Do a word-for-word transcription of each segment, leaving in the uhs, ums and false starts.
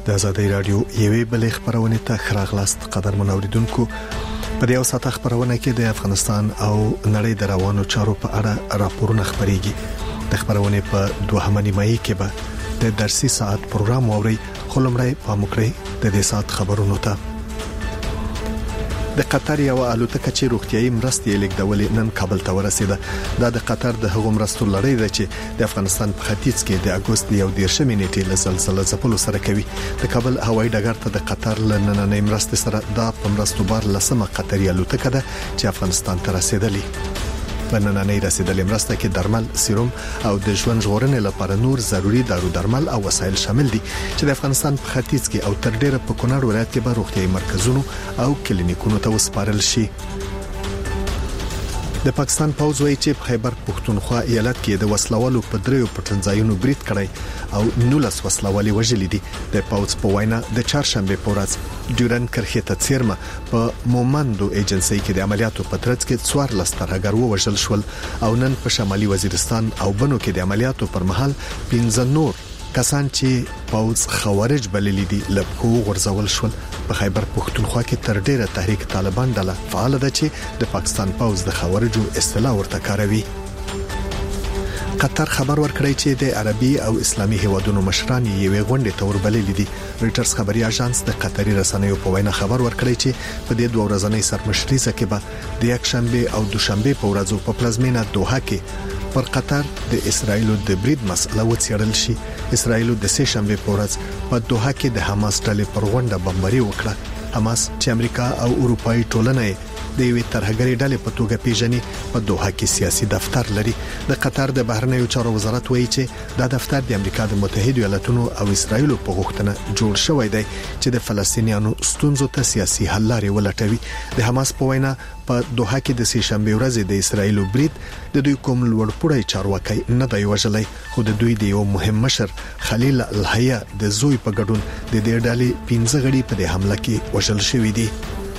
د آزادۍ رادیو یوې بلې خبرونه ته خراغلاست قدرمن اوریدونکو. په دې اوساته خبرونه کې د افغانستان او نړۍ د روانو چارو په اړه راپورونه خبريږي. د خبرونه په دوهمه نیمایي کې به د درسي ساعت پروګرام ووري خلمړی په مکرې د دې ساعت خبرونو ته د قطر یو الوتکه چې روغتيایي مرستې لیکدولې نن کابل ته ورسېده. دا د قطر د هغو مرستو لړۍ ده چې د افغانستان په ختیځ کې د اگست یو دیرشمې نیټې له زلزلې ځپلو سره کوي. د کابل هوایي ډګر ته د قطر لنننې مرستې سره دا په مرستو بار لسمه قطري الوتکه ده چې افغانستان ته رسیدلې. په نننۍ رسیدلې مرسته کې درمل، سیروم او د ژوند ژغورنې لپاره نور ضروري دارو درمل او وسایل شامل دي چې د افغانستان په ختیځ کې او تر ډیره په کونړ ولایت کې به روغتيایي مرکزونو او کلینیکونو ته وسپارل شي. د پاکستان پوځ وایي چې په خیبر پښتونخوا ایالت کې د وسلوالو په دریو پټنځایونو برید کړی او نولس وسلوالي وژلي دي. د پوځ په وینا د چهارشنبه په ورځ ډیورن کرخه ته څیرمه په مومندو ایجنسی کې د عملیاتو په ترڅ کې څوار لسترګر وژل شول او نن په شمالي وزیرستان او بنو کې د عملیاتو پر مهال پنځه نور کسان چې پوځ خوارج بللی دي لپکو غرزول شول. په خیبر پښتونخوا کې تر ډیره تحریک طالبان ډله فعال ده چې د پاکستان پوځ د خوارجو اصطلاح ورته کاروي. قطر خبر ورکړی چې د عربي او اسلامي هیوادونو مشران یې غونډه تور بللی دي. رويټرز خبري اژانس د قطري رسنیو په وینا خبر ورکړی چې په دې دوه ورځنۍ سرمشري کې به د یکشنبه او دوشنبه په ورځو په پلازمینه دوحه کې پر قطر د اسرایلو د برید مسله وڅېړل شي. اسرایلو د سه شنبه په ورځ په دوحه کې د حماس ډلې پر غونډه بمباري وکړه. حماس چې امریکا او اروپאי ټولنه د یوې ترهګرۍ ډلې په توګه پیژني په دوحه کې سیاسي دفتر لري. د قطر د بهرنیو چارو وزارت وایي چې دا دفتر د امریکا د متحده ایالاتونو او اسرایل په غوښتنه جوړ شوی دی چې د فلسطینیانو ستونزو ته سیاسي حل لارې ولټوي. د حماس په وینا په دوحه کې د سه شنبه ورځ د اسرایل برید د دوی کوم لوړپوړی چارواکي نه دی وژلای، خو د دوی د یو مهم مشر خلیل الحیا د زوی په ګډون د دې ډلې پنځه غړي په حمله کې وژل شوی دي.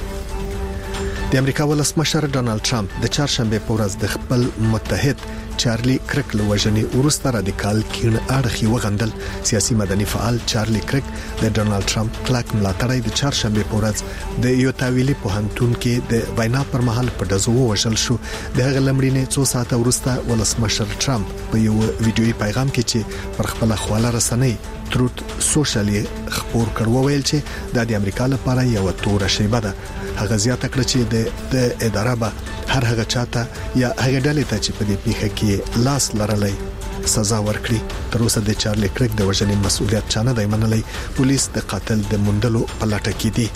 د امریکا ولسمشر ډونالد ټرمپ د چهارشنبه په ورځ د خپل متحد چارلی کرک له وژنې وروسته رادیکال کین اړخي وغندل. سیاسي مدني فعال چارلی کرک د ډونالد ټرمپ کلک ملاتړی د چهارشنبه په ورځ د یو تاویلي پوهنتون کې د وینا پر مهال په دزو وژل شو. د هغه لمړینې څو ساعته وروسته ولسمشر ټرمپ په یو ویډیوي پیغام کې چې پر خپل خواله رسنۍ تروت سوشالي خبر کړو ویل چې د امریکا لپاره یو تور شیبه ده. هغه زیاته کړ چې د اداره به هر هغه چاته یا هغه ډلې ته چې په دې پیښه کې لاس لرلای سزا ورکړي. تر اوسه د چارلی کرک د وژنې مسؤلیت چانه دی منلای. پولیس د قاتل د موندلو په لټه کې دي.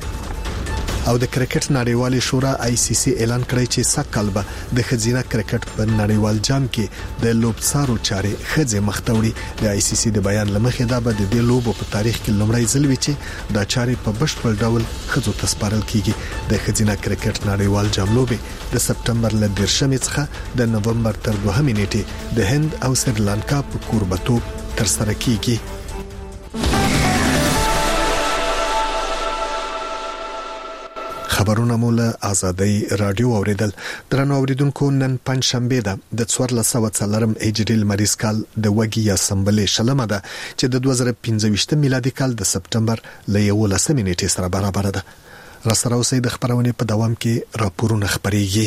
او د کرکټ نړیوالې شورا آی سی سی اعلان کړی چې سکهال به د خزینه کرکټ په نړیوال جام کې د لوبسارو چارې خځه مختوري. د آی سی سی د بیان لمخې دا به د دې لوبو په تاریخ کې لومړی ځل وي چې دا چارې په بشپړ ډول خځو ته سپارل کیږي. د خزینه کرکټ نړیوال جام لوبې د سپټمبر ل دیرشمې څخه د نومبر تر دوهمې نیټې د هند او سریلانکا په کوربتوب تر سره کیږي. خبرونه مولا آزادۍ رادیو اوریدل. درنو اوریدونکو، نن پنځ شنبه ده د څوارلس سوه څلورم هجري لمریز کال د وګي یا سمبلې شلمه ده چې د دوه زره پنځه میلادي کال د سپټمبر ل یولسمې نیټې سره برابر ده. را سره اوسې د خبرونه په دوام کې راپورونه خبريږي.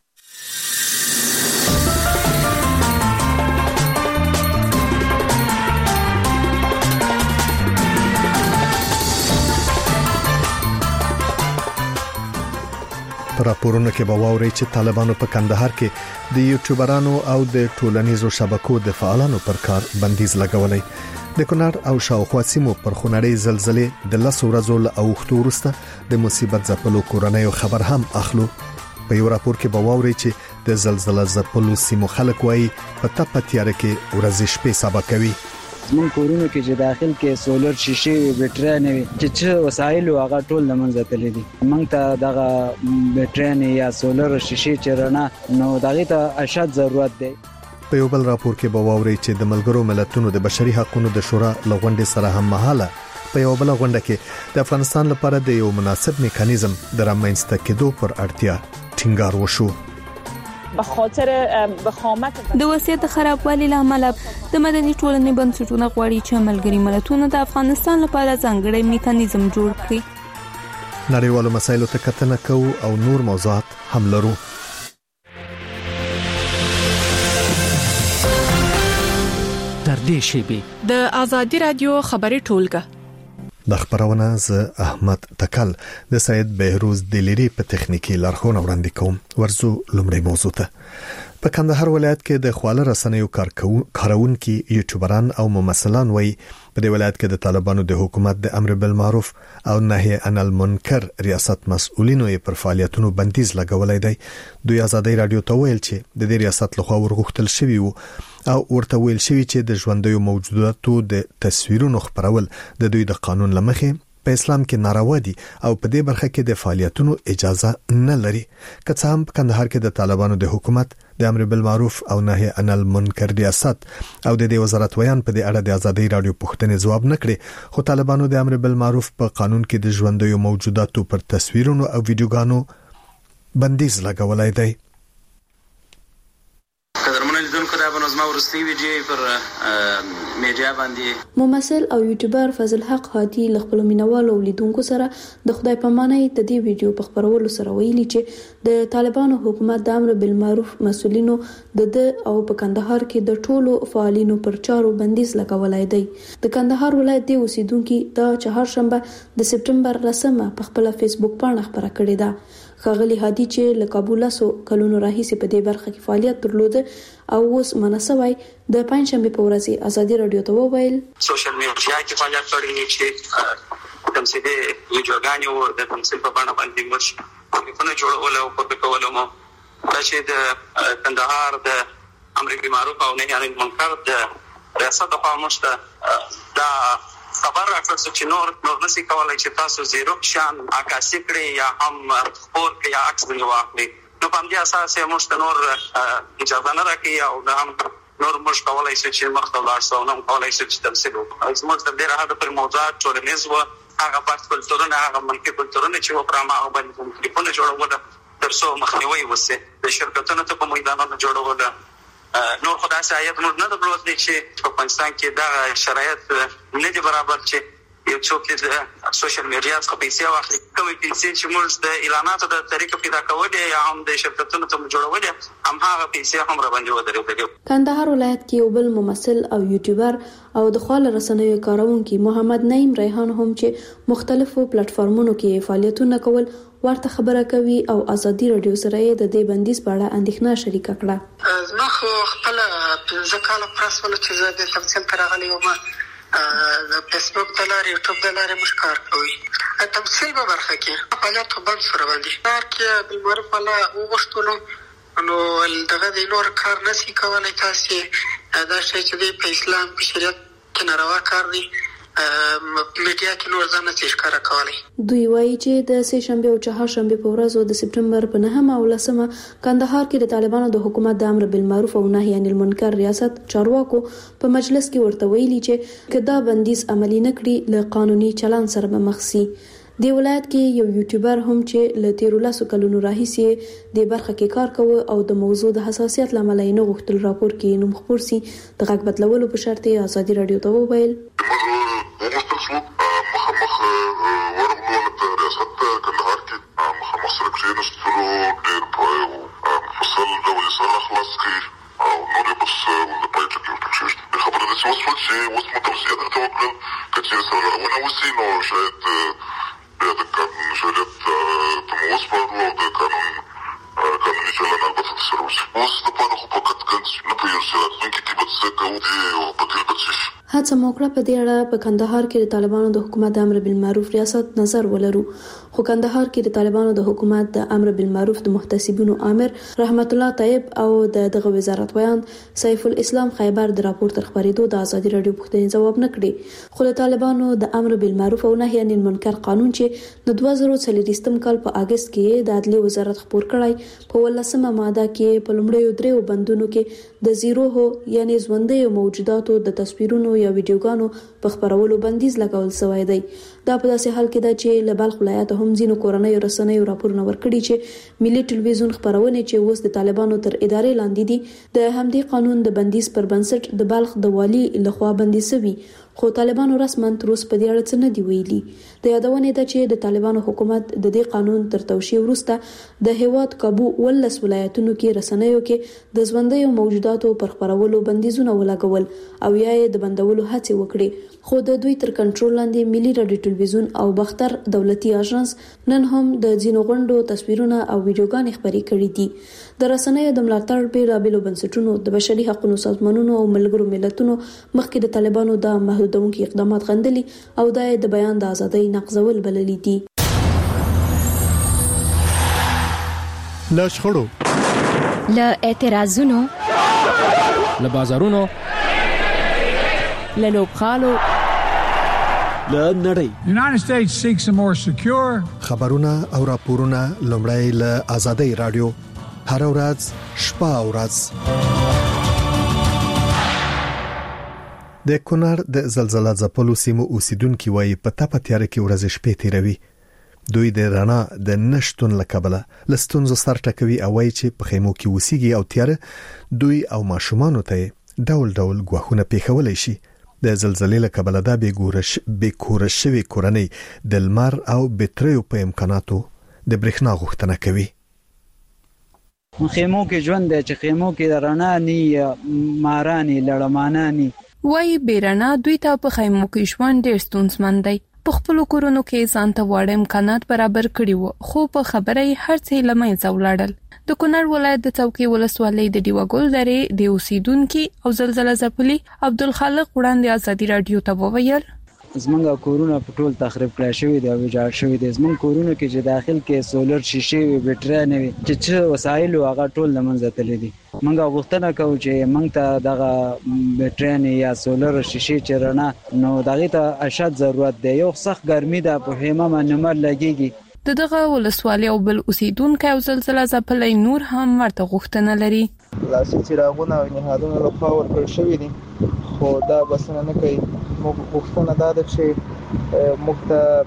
پر راپورونو کې به واوري چې طالبانو په کندهار کې د یوټیوبرانو او د ټولنیزو شبکو د فعالانو پر کار بندیز لګولای. د کونړ او شاوخوا سیمو پر خونړۍ زلزلې د لس ورځو له اوښتو وروسته د مصیبت ځپلو کورنیو خبر هم اخلو. په یو راپور کې به واوري چې د زلزلې ځپلو سیمو خلک وایي په تپه تیاره کې ورځې شپې سبا کوي. زمون کورونو کې چې داخل کې سولر شیشې بیټرۍ نه وي چې چې وسایل هغه ټول لمنځه تللي دي. موږ ته دغه بیټرۍ یا سولر شیشې چې رڼا نو دغه ته اشد ضرورت دی. په یو بل راپور کې به واوري چې د ملګرو ملتونو د بشري حقوقو د شورا لغونډې سره هم مهاله په یو بل غونډه کې د افغانستان لپاره د یو مناسب میکانیزم د رامنځته کېدو پر اړتیا ټینګار وشو. به خاطر وخامت د وضعیت خرابوالي لامل د مدني ټولنې بنسټونه غواړي چې ملګري ملتونه د افغانستان لپاره ځانګړی میکانیزم جوړ کړي. نړیوالو مسایلو ته کتنه کوو او نور موضوعات هم لرو. تر دې شیبې د آزادي رادیو خبري ټولګه د خبرونه ز احمد تکل د سید بهروز دلیری په تخنیکی لارښوونه وړاندې کوم. ورزو لومړی موضوع ته په کندهار ولایت کې د خواله رسنیو کارکونکي یوټیوبران او ممثلان وایي په دې ولایت کې د طالبانو د حکومت د امر بالمعروف او نهي عن المنکر ریاست مسؤلینو یې پر فعالیتونو بندیز لګولای دی. دوی آزادي رادیو ته ویل چې د دې ریاست لخوا ورغښتل شوی وو او ورته ویل شوی چې د ژوندیو موجوداتو د تصویرونو خبرول د دوی د قانون لمخې په اسلام کې ناروا دي او په دې برخه کې د فعالیتونو اجازه نه لري. که څه هم په کندهار کې د طالبانو د حکومت د امر بالمعروف او نهي عن المنکر ریاست او د دې وزارت ویان په دې اړه د آزادي رادیو پوښتنې ځواب نه کړي، خو طالبانو د امر بالمعروف په قانون کې د ژوندیو موجوداتو پر تصویرونو او ویډیوګانو بندیز لګولای دی. ممثل او یوټیوبر فضل حق هادي له خپل مینوالو لیدونکو سره د خدای پامانۍ د دې ویډیو په خبرولو سره ویلي چې د طالبانو حکومت د امر بالمعروف مسؤلینو د د او په کندهار کې د ټولو فعالینو پر چارو بندیز لګولای دی. د کندهار ولایت د اوسیدونکو د چهارشنبه د سپټمبر لسمه په خپل فیسبوک باندې خبره کړې ده. خغلی هادي چې له کابل سو کلونو راهیسې په دې برخه کې فعالیت درلوده او اوس مناسبای د پنځشنبه په ورځ آزادي رادیو ته وویل سوشل میډیا کې فعالیت کړی چې تمثيلي ویډیوګانې د تمثيل په بڼه باندې مش په جوړول او په کولو مو چې د کندهار د امر بالمعروف او نهي عن المنکر د ریاست په مشته دا خبر راکړ چې نور نور نشي کولای چې تاسو زیرو شان عکاسي کړی یا هم خبر کې یا عکس ونی واخلي. نو په دې اساس یې موږ نور اجازه نه راکړي او د هم نور موږ کولای شو چې مخته لاړ شو نو کولای شو چې تمثيل وکړو. زموږ د دې راځي پر موضوعات ټولنیز و هغه پات کلتورونه هغه ملکي کلتورونه چې و پرما او باندې ټلیفون جوړول ترڅو مخنیوي وسه د شرکتونو ته په میدانونو جوړول نور خدای سایت نور نه درلود چې په پاکستان کې دا شرایط نه دي برابر چې یو څوک د سوشل میډیا څخه پیسې واخلي کومې پیسې چې موږ د اعلاناتو د طریقې پیدا کولې یا هم د شرکتونو ته جوړولې هم هغه پیسې هم را باندې ودرېدل. کندهار ولایت کې یو بل ممثل او یوټیوبر او د خواله رسنیو کارونکي محمد نعیم ریحان هم چې مختلفو پلیټ فارمونو کې فعالیتونه کول ورته خبره کوي او آزادي رادیو سره د دې بندیز په اړه اندېښنه شریکه کړه. زما خو خپل پنځه کاله پرسول چې زه د تمثيل تر غلي وم د فیسبوک د لارې یوټیوب د لارې مش کار کوي تمثيل په برخه کې فعالیت خو بند سره باندې کار کې بالمعروف الله وغوښتلو نو دغه د نور کار نشي کولای تاسو دا شی چې په اسلام په شریعت کې ناروا کار دی میډیا کې نور ځان نه ښکارا کوي. دوی وایي چې د سه شنبه او چهارشنبه په ورځو د سپټمبر په نهمه او لسمه کندهار کې د طالبانو د حکومت د امر بالمعروف او نهي عن المنکر ریاست چارواکو په مجلس کې ورته ویلي چې کدا بندیز عملی نکړي له قانوني چلان سره به مخ شي. د ولایت کې یو یوټیوبر هم چې له تیر لاسو کلونو راهیسې د برخه کې کار کوي او د موضوع د حساسیت لامل یې نه غوښتل راپور کې نوم خبر سي د غږ بدلولو په شرط یې آزادي رادیو ته وویل مخامخ ورغلو د ریاست کندهار کې مخامخ سره کېناستلو ډېر په مفصل ډول سره خلاص کړي او نور بس د پایټ کې ورته د خبرې د څه وسو چې اوس مو توصیه درته وکړل کچې سره ونه وسی نو شاید بیا د قانون شریعت ته مو وسپارو او د قانون قانوني چلن البته سره وسی اوس د پاره خو فقط ګنځ نه په یو سره څنګه کې به څه کوو دی او په دې بچی هڅه موکړه په دې اړه په کندهار کې د طالبانو د حکومت د امر بالمعروف ریاست نظر ولرو خو کندهار کې د طالبانو د حکومت د امر بالمعروف د محتسبینو امر رحمت الله طیب او د دغه وزارت ویان سیف الاسلام خیبر د راپور تر خبرېدو د آزادي رادیو پوښتنې جواب نه کړي خو د طالبانو د امر بالمعروف او نهي عن المنکر قانون چې د دوه زره څلوېښتم کال په اگست کې د عدلي وزارت خبر کړای په ولسمه ماده کې په لومړیو دریو بندونو کې د زیرو هو یعنی ژوندۍ موجوداتو د تصویرونو یا ویډیوګانو په خبرولو بندیز لګول شوی دی. دا په داسې حال کې ده چې له بلخ ولایت هم ځینو کورنۍ رسنیو راپورونه ورکړي چې ملي ټلویزیون خبرونه چې اوس د طالبانو تر ادارې لاندې دي د همدې قانون د بندیز پر بنسټ د بلخ د والی لخوا بندي شوی، خو طالبانو رسماً تر اوسه په دې اړه څه نه دی ویلي. د یادونه ده چې د طالبانو حکومت د دې قانون تر توشیح وروسته د هیواد کابو ولس ولایتونو کې رسنیو کې د ژوندیو موجوداتو پر خبرولو بندیزونه ولګول او یا یې د بندولو هڅې وکړي، خو د دوی تر کنټرول لاندې ملي رادیو ټلویزیون او بختر دولتي اژانس نن هم د ځینو غونډو تصویرونه او ویډیوګانې خپرې کړې دي. د رسنیو د ملاتړ بیلابېلو بنسټونو د بشري حقوقو سازمانونو او ملګرو ملتونو مخکې د طالبانو د محدودونکو اقدامات غندلي او د بیان د ازادۍ نقضول بللي دي. له شخړو، له اعتراضونو، له بازارونو، له لوبغالو، له نړۍ. United States seeks a more secure خبرونه او راپورونه لومړی له ازادۍ رادیو هر ورځ شپه او ورځ. د کونړ د زلزلہ ځپلو سیمو اوسیدونکو وايي په تپه تیار کې ورځ شپې تیروي. دوی د رڼا د نشټون لکبله لستونزو سر ټکوي او وايي چې په خیمو کې وسیږي او تیار دوی او ماشومان ته ډول ډول غوښونه پیښولای شي. د زلزلې لکبله د بیګورش بیکورشوي کورنۍ د لمر او بټریو په امکاناتو د برېښنا غوښتنه کوي. خیمو کې ژوند دی چې خیمو کې رڼا ني مارانی لړمانانی وای بیرنا دوی ته په خیمو کې ژوند ډېر ستونزمن دی. په خپل کورونو کې ځان ته واړه امکانات برابر کړي وو، خو په خبره یې هر څه لمنځه ولاړل. د کونړ ولایت د څوکۍ ولسوالۍ د دیوګل درې د اوسیدونکو او زلزلہ ځپلي عبدالخالق وړاندې ازادي رادیو ته وویل زمونږ کورونه په ټول تخریب کړای شوی دی او ویجاړ شوی دی. زمونږ کورونه کې چې داخل کې سولر شیشې وي، بټري نه وي، چې څه وسایل هغه ټول لمنځه تللي دي. موږ غوښتنه کوو چې موږ ته دغه بټري یا سولر شیشې چې رڼا نو دغه ته اشد ضرورت دی. یو سخت ګرمي ده په خیمه باندې مر لګيږي. د دغه ولسوالۍ او بل اوسیدونکو او زلزلہ ځپلي نور هم ورته غوښتنه لري. لاسي چراغونه او نهادونه له خوا ورکړل شوي دي، خو دا بسنه نه کوي. موږ غوښتنه دا ده چې موږ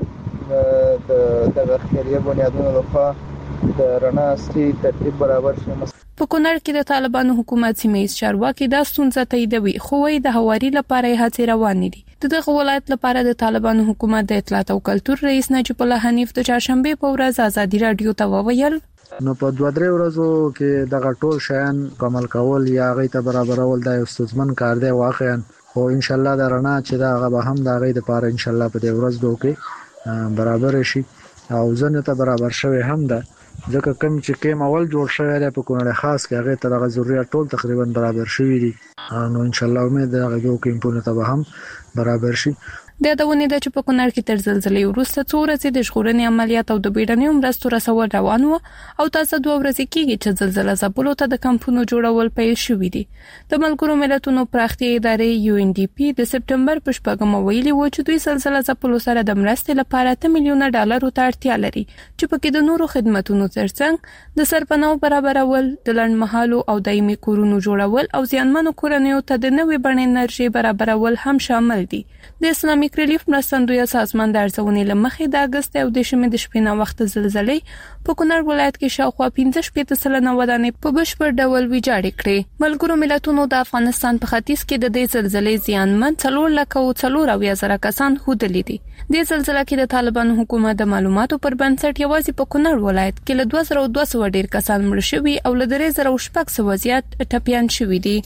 ته د دغه خیریه بنیادونو له خوا د رڼا اصلي ترتیب برابر شي. په کونړ کې د طالبانو حکومت سیمه چارواکي دا ستونزه تاییدوي، خو وايي د هواري لپاره هڅې روانې دي. د دغه ولایت لپاره د طالبانو حکومت د اطلاعات او کلتور رئیس نجیب الله حنیف د چهارشنبه په ورځ ازادي رادیو ته وویل نو په دوه درې ورځو کې دغه ټول شیان عمل کول یا غي ته برابرول د استثمن کار دی واقعا، خو ان شاء الله د رڼا چې دا غو هم د غي لپاره ان شاء الله په دې ورځ دوی برابر شي او ځنه ته برابر شوی هم ده. ځکه کوم چې کېم اول جوړ شوی دی په کونړ خاص کې هغه ته د ضرورت ټول تقریبا برابر شوی دي، نو ان شاء الله امید ده هغه دوی کېمونه ته هم برابر شي. د یادونه ده چې په کونړ کې تر زلزلې وروسته څو ورځې د ژغورنې عملیات او د بیړنیو مرستو رسول روان و او تاسو دوه ورځې کېږي چې زلزلہ ځپلو ته د کمپونو جوړول پیل شوې دي. د ملګرو ملتونو پراختیا ادارې یو ان ډي پی د سپټمبر په شپږمه ویلي و چې دوی زلزلہ ځپلو سره د مرستې لپاره اته میلیونه ډالرو ته اړتیا لري، چې پکې د نورو خدماتو ترڅنګ د سرپناه برابرول، د لنډمهالو او دایمي کورونو جوړول او زیانمنو کورنیو ته د نوې بڼې انرژي برابرول هم شامل دي. د اسلامي ریلیف مرستندوی سازمان د ارزونې لمخې د اگست او د شمې د شپې نه وخت زلزلې په کونړ ولایت کې شاوخوا پنځه شپږ سلنه ودانې په بشپړ ډول ویجاړې کړې. ملګرو ملتونو د افغانستان په ختیځ کې د دې زلزلې زیانمن څلور لک او څلور اویا زره کسان هودلې دي. د زلزلې کې د طالبانو حکومت د معلوماتو پر بنسټ یوازې په کونړ ولایت کې له دوه زره دوه سوه ډیر کسان مړ شوي او له درې زره شپږ سوه زیات ټپیان شوي دي.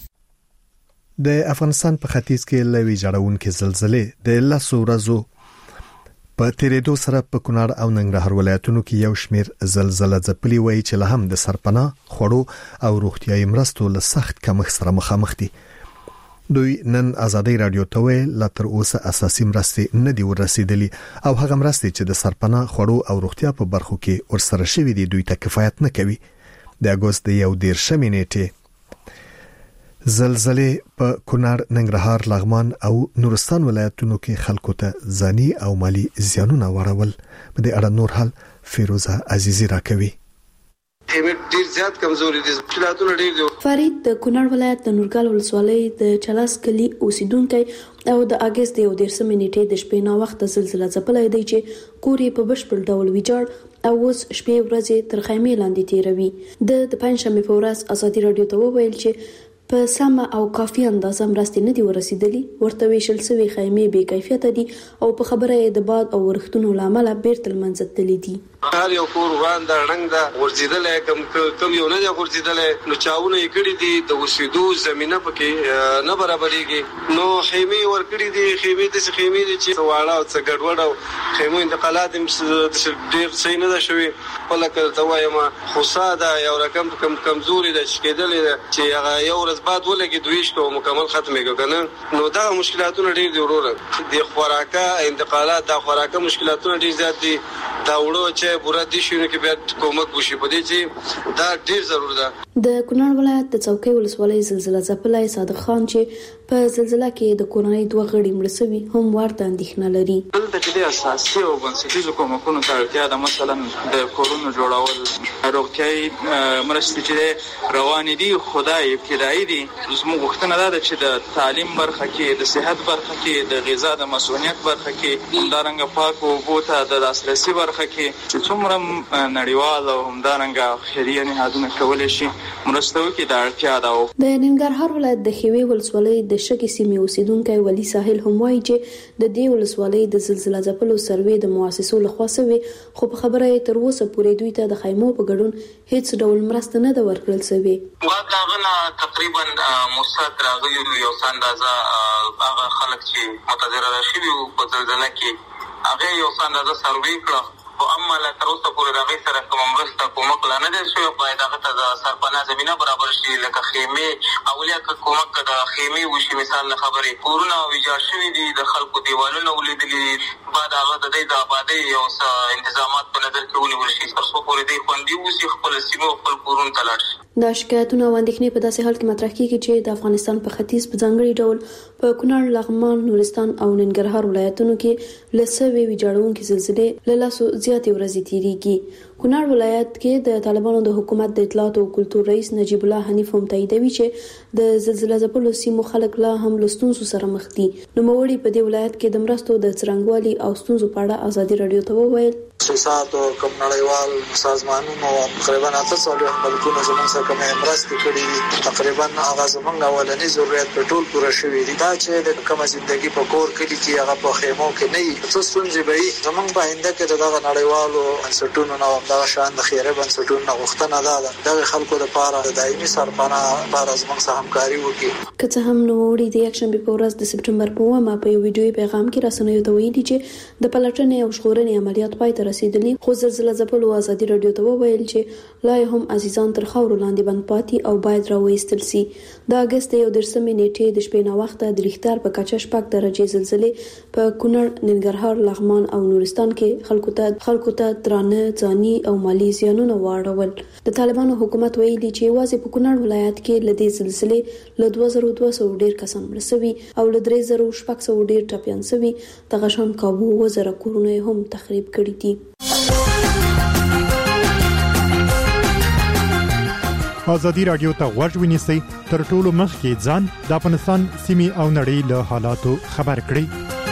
د افغانستان په ختیځ کې لوي جوړونکې زلزلې د لاسو ورځو په تیریدو سره په کونړ او ننګرهار ولایتونو کې یو شمیر زلزلہ ځپلي وایي چې له هم د سرپناه، خوړو او روغتیايي مرستو له سخت کمښت سره مخامخ دي. دوی نن ازادي رادیو ته ویل لا تر اوسه اساسي مرستې نه دی ورسېدلي او هغه مرستې چې د سرپناه، خوړو او روغتیا په برخو کې ورسره شوي دي دوی ته کفایت نه کوي. د اگست د یو دیرشمې نیټې زلزلې په کونړ، ننګرهار، لغمان او نورستان ولایتونو کې خلکو ته ځاني او مالی زیانونه واړول. په دې اړه نور حال فیروزه عزیزی راکوي. خیمه ډیر زیات کمزوري دي، مشکلاتونه ډیر دي. فرید د کونړ ولایت د نورګال ولسوالۍ د چلاس کلی اوسیدونکو او د اگست د یو دیرشمې نیټې د شپې نا وخت زلزلہ ځپلای دی چې کور یې په بشپړ ډول ویجاړ او اوس شپې ورځې تر خیمې لاندې تیروي. د د پنځشنبه په ورځ ازادي رادیو ته وویل چې په سمه او کافي اندازه مرستې نه دی ورسېدلي، ورته ویشل سوي خیمې بې کیفیته دي او په خبره یې د باد او ورښتونو لامل بیرته لمنځه تللي دي. هر یو کور وړاندې رنګ دا ورزيدلې کم کم یو نه دی ورزيدلې، نو چاونه یې کړی دي د وسیدو زمينه پکې نه برابرېږي، نو خیمې ور کړی دي. خیمې د خیمې دي چې واړه او څه ګډوډ او خیمو انتقالات ډېر صحیح نه ده شوی. ولکه ته وایم خوسا دا یو رقم کم کمزوري ده چې کېدلې چې هغه یو ورځ بعد ولګي دویش کو مکمل ختمېږي کنه، نو دا مشکلاتونه ډېر دي وروره. د خوراکه انتقالات د خوراکه مشکلاتونه ډېر زیات دي. دا وړو چې بورا دي شونه کې بیا کومک وشي په دې چې دا ډیر ضرور ده. د کونړ ولایت د څوکۍ ولسوالۍ زلزلہ ځپلای صادق خان چې په زلزلہ کې د کورنۍ دوه غړي مړ شوي هم ورته اندېښنه لري. دلته چې د اساسي او بنسټیزو کومکونو ته اړتیا ده، مثلا د کورونو جوړول، روغتیايي مرستې چې روانې دي خدای ابتدایي دي. زموږ غوښتنه ده چې د تعلیم برخه کې، د صحت برخه کې، د غذا د مسؤلیت برخه کې، همدارنګه پاک اوبو ته د لاسرسي برخه کې چې څومره نړیوال او همدارنګه خیریه نهادونه کولی شي مرسته وکړي د اړتیا ده. د ننګرهار ولایت د خیوې ولسوالۍ د شګې سیمې اوسیدونکي ولی ساحل هم وایي چې د دې ولسوالۍ د زلزلہ ځپلو سروې د مؤسسو لخوا شوی، خو په خبره یې تر اوسه پورې دوی ته د خیمو په ګډون هیڅ ډول مرسته نه ده ورکړل شوې. واغله تقریبا مصد راغلی یو اندازه هغه خلک چې متضرر شوي په زلزلہ کې هغه یو اندازه سروې کړه، خو اما لا تر اوسه پورې راغی سره کوم مرسته کومک لا نه دی شوی. باید هغه ته د سرپناه زمینه برابر شي، لکه خیمې اولیا کومک د خیمې وشي. مثال نه خبرې کورونه ویجاړ شوي دي، د خلکو دیوالونه ولیدلي، بعد هغه د دې د آبادۍ یو څه انتظامات په نظر کې ونیول شي تر څو پورې دوی خوندي اوسي، خپل سیمو خپل کورونو ته لاړ شي. دا شکایتونه او اندېښنې په داسې حال کې مطرح کیږي چې د افغانستان په ختیځ په ځانګړي ډول په کونړ، لغمان، نورستان او ننګرهار ولایتونو کې لسوي ویجاړونکي زلزلې له لاسو زیاتې ورځې تیریږي. کونړ ولایت کې د طالبانو د حکومت د اطلاعات او کلتور رئیس نجیب الله حنیف هم تاییدوي چې د زلزلہ ځپلو سیمو خلک لا هم له ستونزو سره مخ دي. نوموړي په دې ولایت کې د مرستو د څرنګوالي او ستونزو په اړه ازادي رادیو ته وویل. سیاست او کوم نړیوال سازمانونو تقریبا اته څلوېښت ملکونه زموږ سره کومه مرسته کړې دي، تقریبا هغه زموږ اولنی ضرورت په ټول پوره شوی دي. دا چې د کومه ژوندۍ په کور کې چې هغه په خیمو کې نه وي، څه ستونزې به وي. زموږ په آینده کې دغه نړیوالو بنسټونو نو دغه شان د خیره بنسټونو غوښتنه ده د خلکو لپاره د دایمي سرپناه لپاره زموږ سره همکاري وکړي. که څه هم نوموړي د یکشنبه په ورځ د سپټمبر په اوومه په یو ویډیوي پیغام کې رسنیو ته ویلي چې د پلټنې او ژغورنې عملیات پای ته رسیدلی، خو زلزلہ ځپلو ازادي رادیو ته وویل چې لا هم عزیزان تر خاورو لاندې بند پاتې او باید راوېستل شي. د اگست یو دیرشمې نیټې د شپې نا وخت د ریختار په کچه شپږ درجې زلزلې په کونړ، ننګرهار، لغمان او نورستان کې خلکو ته خلکو ته درانه ځاني او مالی زیانونه واړول. د طالبانو حکومت ویلي چې یوازې په کونړ ولایت کې له دې زلزلې له دوه زره دوه سوه ډیر کسان مړه شوي او له درې زره شپږ سوه ډیر ټپیان شوي. دغه شان کابو اووه زره کورونه هم تخریب کړي دي. ازادي رادیو ته غوږ ونیسئ، تر ټولو مخکې ځان د افغانستان سیمې او نړۍ له حالاتو خبر کړئ.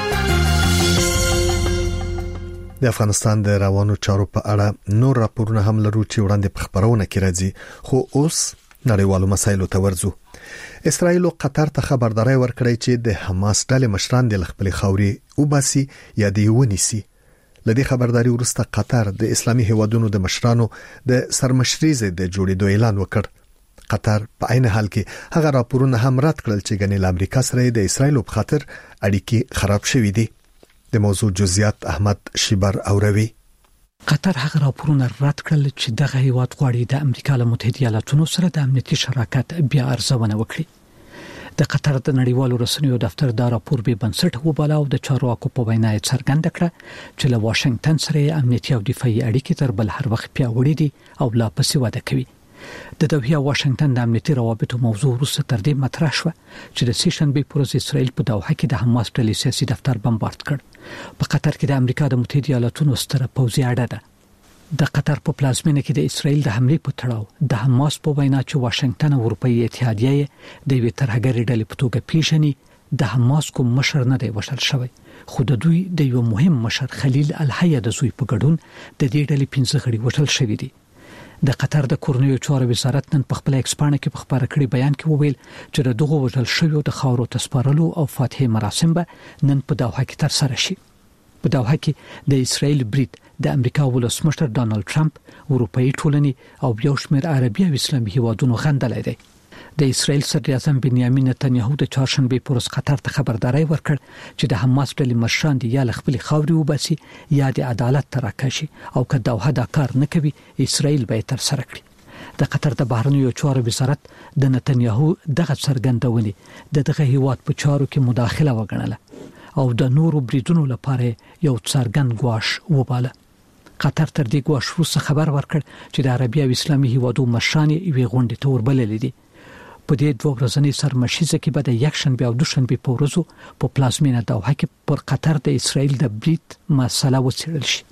د افغانستان د روانو چارو په اړه نور راپورونه هم لرو چې وړاندې په خبرونه کې راځي، خو اوس نړیوالو مسایلو ته ورځو. اسرائیل او قطر ته خبرداري ورکړې چې د حماس ډلې مشران د خپل خوري او باسي یا دی ونیسي. لدې خبرداري وروسته قطر د اسلامي هیوادونو د مشرانو د سرمشري ضد د جوړېدو اعلان وکړ. قطر په عین حال کې هغه راپورونه هم رد کړل چې ګنې امریکا سره د اسرائیل په خاطر اړیکې خراب شوې دي. د موضوع جزئیات احمد شیبر اوروي. قطر هغه راپورونه رد کړل چې دغه هیواد غواړي د امریکا له متحده ایالاتونو سره د امنیتي شراکت بیا ارزونه وکړي. د قطر د نړیوالو رسنیو دفتر دا راپور به بنسټ وباله او د چارواکو په وینا یې څرګنده کړه چې له واشنگټن سره امنیتي او دفاعي اړیکې تر بل هر وخت پیاوړې دي او لا پسې وده کوي. د دوحه او واشنگټن د امنیتي روابطو موضوع وروسته تر دې مطرح شو چې د سې شنبه پر ورځ اسرائیل په دوحه کې د حماس ډلې سیاسي دفتر بمبارد کړ. په قطر کې د امریکا د متحده ایالاتونو ستره پوځي اډه ده. د قطر په پلازمینه کې د اسرایل د حمله په تړاو د حماس په وینا چې واشنگټن او اروپאי اتحادیه د وی ترهګری ډلې په توګه پیژني د حماس کوم مشر نه دی وشل شوی خو د دوی د یو مهم مشر خلیل الحیا د زوی په ګډون د دې ډلې پنځه غړي وشل شوی دي د قطر د کورنیو چارو وزارت نن په خپل ایکسپانه کې په خبره کړی بیان کې وویل چې دغه وشل شوی د خاورو تسپارلو او فاتحه مراسم به نن په دوحه کې تر سره شي په دوحه کې د اسرایل برید د امریکا ولسمشر ډانلډ ټرمپ اروپאי ټولنې او یو شمېر عربي او اسلامي هیوادونو غندلې دي د اسرایل صدر اعظم بنیامین نتنیاهو د چهارشنبه پورس قطر ته خبرداري ورکړ چې د حماس ډلې مشران دي یا خپل خاوري وباسي یا د عدالت ترکشي او که دوحه دا کار نه کوي اسرایل به تر سره کړي د قطر د بهرنیو چارو وزارت د نتنیاهو دغه څرګندونې د دغه هیواد په چارو کې مداخله وګڼله او د نورو بریدونو لپاره یو څرګند ګواښ وباله قطر تر دې ګواښ وروسته خبر ورکړ چې د عربي او اسلامي هیوادو مشران یې غونډه ته وربللې دي په دې دوه ورځنۍ سرمشیزه کې به د یکشنبه او دوشنبه په ورځو په پلازمینه دوحه کې پر قطر د اسرایل د برید مسله وڅېړل شي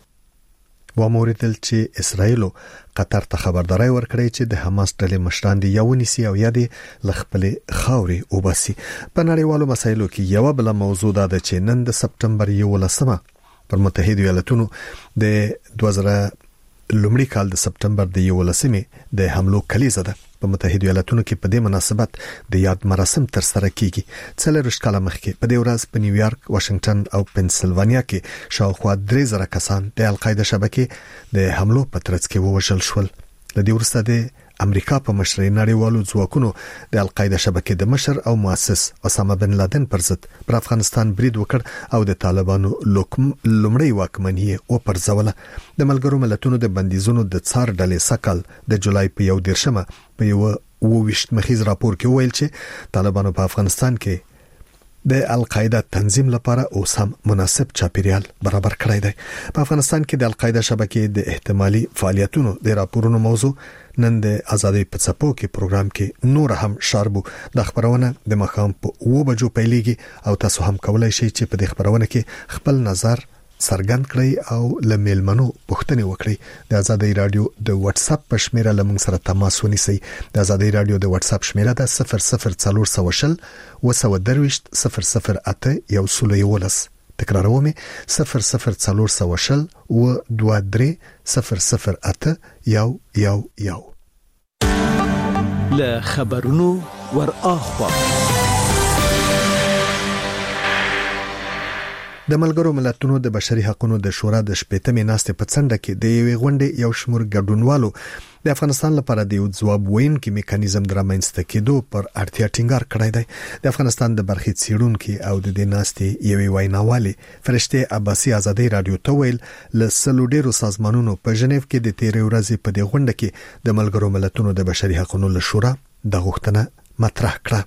وموریدل چې اسرایل قطر ته خبرداري ورکړی چې د حماس ډلې مشران دي یو نسی او یا د خپل خاوري وباسي په نړیوالو مسایلو کې یو بل موضوع ده چې نن د سپتمبر یولسمه پر متحده ایالاتونو د دوه زره لومړي کال د سپتمبر د یولسمې د حملو کلیزه ده په متحده ایالاتونو کې په دې مناسبت د یاد مراسم تر سره کیږي څلور کاله مخکې په دې ورځ په نیویارک، واشنگټن او پنسلوانیا کې شاوخوا درې زره کسان د القاعده شبکې د حملو په ترڅ کې ووژل شول. د دې وروسته د امریکا په مشرۍ نړیوالو ځواکونو د القاعده شبکې د مشر او مؤسس اسامه بن لادن پر ضد پر افغانستان برید وکړ او د طالبانو لومړی واکمني او پرځوله. د ملګرو ملتونو د بندیزونو د څار ډلې سکل د جولای په یو دیرشمه په یو وویشت مخیز راپور کې ویل چې طالبانو په افغانستان کې د القاعده تنظیم لپاره اوس هم مناسب چاپیریال برابر کړی دی. په افغانستان کې د القاعده شبکې د احتمالي فعالیتونو د راپورونو موضوع نن د ازادي په څپو کې پروګرام کې نور هم شاربو. د خبرونه د مخام په و بجو پیلېږي او تاسو هم کولای شئ چې په دې خبرونه کې خپل نظر څرګند کړئ او لمیلمنو پوښتنه وکړئ. د ازادي رادیو د واتس اپ په شمیره لمن سره تماس ونیسئ. د ازادي رادیو د واتس اپ شمیره د صفر صفر څلور سو شل وسو درويشت صفر صفر اته یو سل یولس. تکراروم صفر صفر څلور سو شل و دوه درې صفر صفر اته یو یو یو. له خبرونو ور اخوا د ملګرو ملتونو د بشري حقوقو د شورا د شپږمې ناستې په څنډه کې د یوې غونډې یو شمېر ګډونوالو د افغانستان لپاره د یو ځواب ویونکي میکانیزم د رامنځته کېدو پر اړتیا ټینګار کړی دی. د افغانستان د برخې څیړونکي او د دې ناستې یوې ویناوالې فرشته عباسي ازادي رادیو ته ویل ل سلو ډیرو سازمانونو په ژنیف کې د تیرې ورځې په دې غونډه کې د ملګرو ملتونو د بشري حقوقو له شورا د غوښتنه مطرح کړه.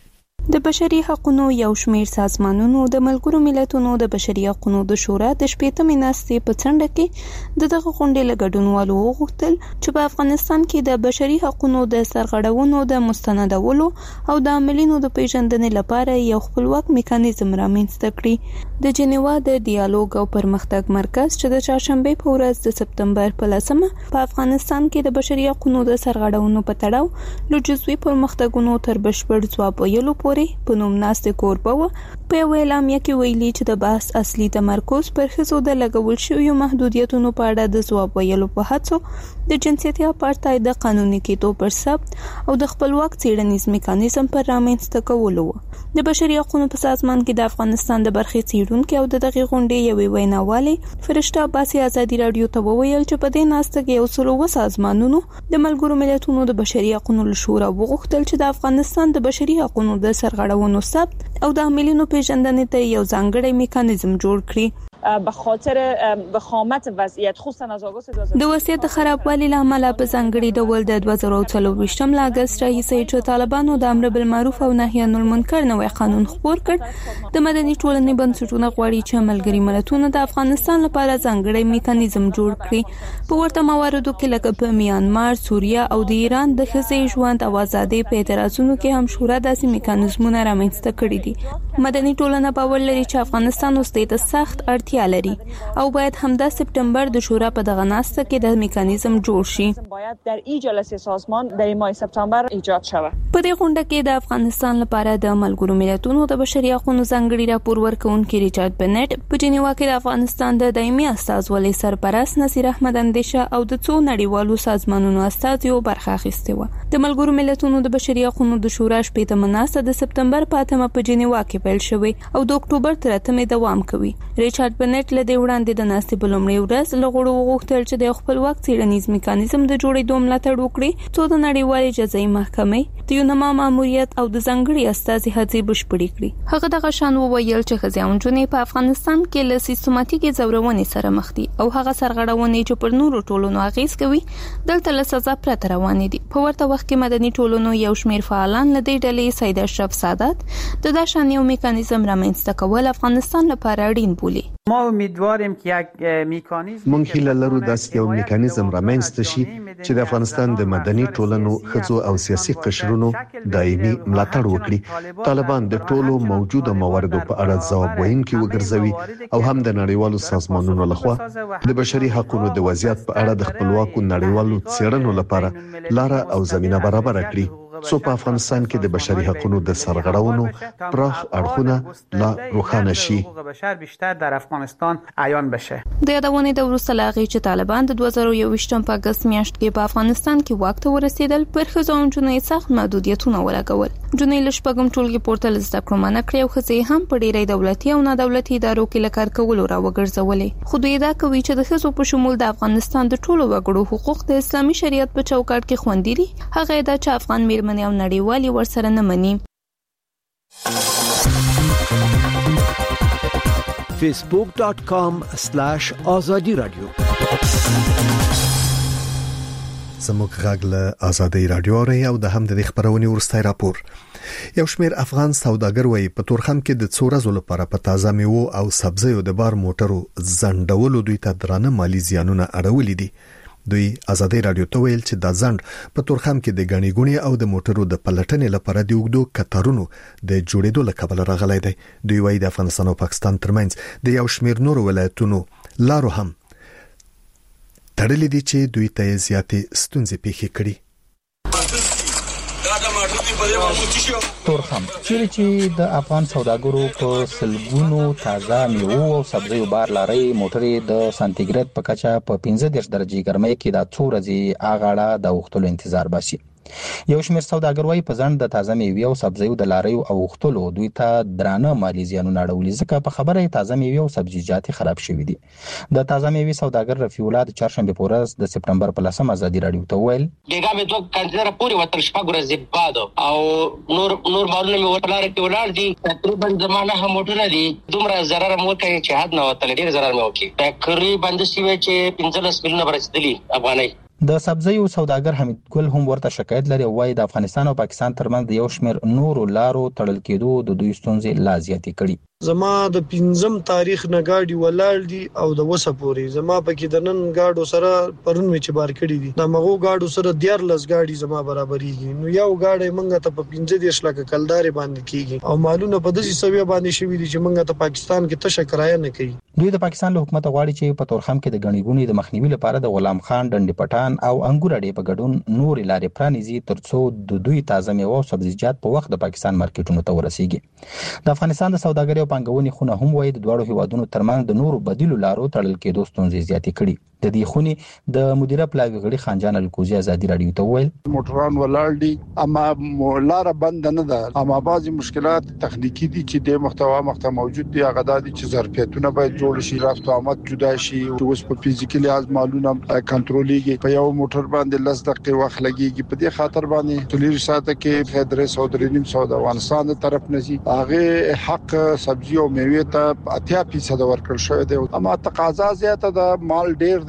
د بشري حقوقو یو شمېر سازمانونو د ملګرو ملتونو د بشري حقوقو د شورا د شپږمې ناستې په څنډه کې د دغه غونډې له ګډونوالو وغوښتل چې په افغانستان کې د بشري حقوقو د سرغړونو د مستندولو او د عاملینو د پیژندنې لپاره یو خپلواک میکانیزم رامنځته کړي. د جنیوا د ډیالوګ او پرمختګ مرکز چې د چهارشنبه په ورځ د سپتمبر په لسمه په افغانستان کې د بشري حقوقو د سرغړونو په تړاو له جزوي پرمختګونو تر بشپړ ځواب ویلو پورې په نوم ناستې کوربه و. په یو اعلامیه کې ویلي چې د بحث اصلي تمرکز پر ښځو د لګول شویو محدودیتونو په اړه د ځواب ویلو په هڅو د جنسیتي اپارټاید د قانوني کېدو پر ثبت او د خپلواک څېړنیز میکانیزم پر رامنځته کولو و. د بشري حقوقو په سازمان کې د افغانستان د برخې څېړونکي او د دغه غونډې یوې ویناوالې فرشته عباسي ازادي رادیو ته وویل چې په دې ناسته کې یو څلور و سازمانونو د ملګرو ملتونو د بشري حقوقو له شورا وغوښتل چې د افغانستان د بشري حقوقو د سرغړونو ثبت او د عاملینو پیژندنې ته یو ځانګړی میکانیزم جوړ کړي. به خاطر وخامت وضعیت خصوصا از آغاز د وضعیت خرابوالي له امله په ځانګړي ډول د دوه زره څلورویشتم له اګست راهیسې چې طالبانو د امر بالمعروف او نهي عن المنکر نوې قانون خپور کړ، د مدني ټولنې بنسټونه غواړي چې ملګري ملتونه د افغانستان لپاره ځانګړی میکانیزم جوړ کړي. په ورته مواردو کې لکه په میانمار، سوریه او د ایران د ښځې ژوند او ازادۍ په اعتراضونو کې هم شورا داسې میکانیزمونه رامنځته کړي دي. مدني ټولنه باور لري چې افغانستان اوس د سخت اړتیا اړتیا لري او باید همدا سپتمبر د شورا په دغه ناسته کې د میکانیزم جوړ شي. باید در این جلسه سازمان در ماه سپتامبر ایجاد شود. په دې غونډه کې د افغانستان لپاره د ملګرو ملتونو د بشري حقوقو ځانګړي راپور ورکوونکي ریچارډ بنټ په جنیوا کې د افغانستان د دایمي استازولۍ سرپرست نصیر احمد اندیشه او د څو نړیوالو سازمانونو استازیو برخه اخیستې و. د ملګرو ملتونو د بشري حقوقو د شورا شپږمه ناسته د سپتمبر په اتمه په جنیوا کې پیل شوې او د اکتوبر تر اتمه دوام کوي. ریچارډ بنټ له دې وړاندې د ناستې په لومړۍ ورځ له غړو وغوښتل چې د خپلواک څېړنیز میکانیزم د جوړېدو ملاتړ وکړي څو د نړیوالې جزایي محکمې د یونما ماموریت او د ځانګړي استازي هڅې بشپړې کړي. هغه دغه شان وویل چې ښځې او نجونې په افغانستان کې له سیستماتیکې ځورونې سره مخ دي او هغه سرغړونې چې پر نورو ټولنو اغیز کوي دلته له سزا پرته روانې دي. په ورته وخت کې مدني ټولنو یو شمېر فعالان له دې ډلې سید اشرف سادات د دا شان یو میکانیزم رامنځته کول افغانستان لپاره اړین بولي. ما امیدواریم که یک میکانیزم مونږ هیله لرو داسې یو میکانیزم رامنځته شي چې د افغانستان د مدني ټولنو ښځو او سیاسي قشرونو دایمي ملاتړ وکړي. طالبان د ټولو موجوده مواردو په اړه ځواب ویونکي وګرځوي او هم د نړیوالو سازمانونو لخوا د بشري حقوقو د وضعیت په اړه د خپلواکو نړیوالو څېړنو لپاره لاره او زمينه برابر کړي څو په افغانستان کې د بشري حقوقو د سرغړونو پراخ اړخونه لا روښانه شي. بشر بیشتر در افغانستان عیان بشه. د یادونې د وروسته لاغي چې طالبان د دوه زره یوویشتم په اگست میاشت کې په افغانستان کې واک ته ورسېدل پر ښځو او نجونو سخت محدودیتونه ولګول. جنې له شپږم ټولګي پورته زده کړو منع کړې او ښځې هم په ډېری دولتي او نه دولتي ادارو کې له کار کولو راوګرځولې. خو دوی دا کوي چې د ښځو په شمول د افغانستان د ټولو وګړو حقوق د اسلامي شریعت په چوکاټ کې خوندي دي. هغه دا چې افغان میرمنې او نړیوالي ورسره نه مني. facebook dot com slash azadi radio زموږ غږ له ازادي رادیو اوري او د هم د خبرونې ورستای راپور. یو شمېر افغان سوداګر وایي په تورخم کې د څو ورځې لپاره په تازه میوه او سبزیو د بار موټرو ځنډولو دوی ته درانه مالی زیانونه اړولې دي. دوی ازادي رادیو ته ویل چې د ځنډ په تورخم کې د غنی ګونی او د موټرو د پلټنې لپاره د وګړو کتارونو د جوړېدو لپاره راغلي دي. دوی وایي د افغانستان او پاکستان ترمنځ د یو شمېر نور ولایتونو لارو هم تړلې دي چې دوی ته زیاتې ستونزې پیښې کړي. تورخم چیرې چې د افغان سوداګرو په سلګونو تازه میوه او سبزیو بار لاري موټرې د سانتیګریډ په کچه په پنځه دېرش درجې ګرمۍ کې د څو ورځې اغاړه د وختلو انتظار باسي. یو شمېر سوداګر وايي په ځند د تازه میوه او سبزیو د لاریو او وختلو دوی ته درانه مالی زیانونه اړولي ځکه په خبره تازه میوه او سبزیجات خراب شوي دي. د تازه میوه سوداګر رفیع الله د چهارشنبه په ورځ د سپتمبر په لسمه ازادي رادیو ته ویل دغه مې دوه کنټینر پورې وتل شپږ ورځې بعد او نور نور مارونه مې ورلار کې ولاړ دي. تقریبا زمانه هم موټر دي دومره zarar مو کوي چې حد نه وتل ډیر zarar مې وکي. تقریبا د سیمه چې پنځلس ملیونه برسېدلي افغانۍ. د سبزیو سوداګر حمید ګل هم ورته شکایت لري او وايي د افغانستان او پاکستان ترمنځ یو شمېر نورو لارو تړل کېدو د دوی ستونزې لا زیاتې کړي. زما د پنځم تاریخ نه گاډي ولاړ دي او د وسه پوري زما پکې د نن گاډو سره پرون می چې بار کړی دي د مغو گاډو سره ډیر لس گاډي زما برابرېږي. نو یو گاډي منګه ته په پنځه دیش لکه کلدارې باندې کیږي او مالونه په داسې سوي باندې شوي دي چې منګه ته پاکستان کې تشه کرایه نه کوي. دوی د پاکستان له حکومت غواړي چې په تورخم کې د غنیګونی د مخنیوي لپاره د غلام خان ډنډ پټان او انګور اډې په ګډون نور لارې پرانیزي ترڅو د دوی تازه میوه او سبزیجات په وخت د پاکستان مارکیټونو ته ورسیږي. د افغانستان د سوداګرۍ او پانګونې خونه هم وايي د دوړو هیوادونو ترمنځ د نورو بدیلو لارو تړل کېدو ستونزې زیاتې کړي. د دې خونې د مدیره پلاوی غړي خانجان الکوزی ازادي رادیو ته ویل موټران ولاړ دي اما لار بند نه ده اما بعضی مشکلات تخنیکی دي چې د محتوا مخته موجود دي. هغه د چې ظرفیتونه باید جوړ شي رفت او آمد جدا شي او اوس په فزیکلی از معلومه کنټرولېږي. په یو موټر باندې لس دقیقې وخت لګيږي. په دې خاطر باندې تلیر ساته کې خدای سعودي نیم سعود افغانستان د طرف نشي هغه حق سبزی او میوه ته اتیا فیصد ورکړل شوی دی اما تقاضا زیاته ده مال ډیر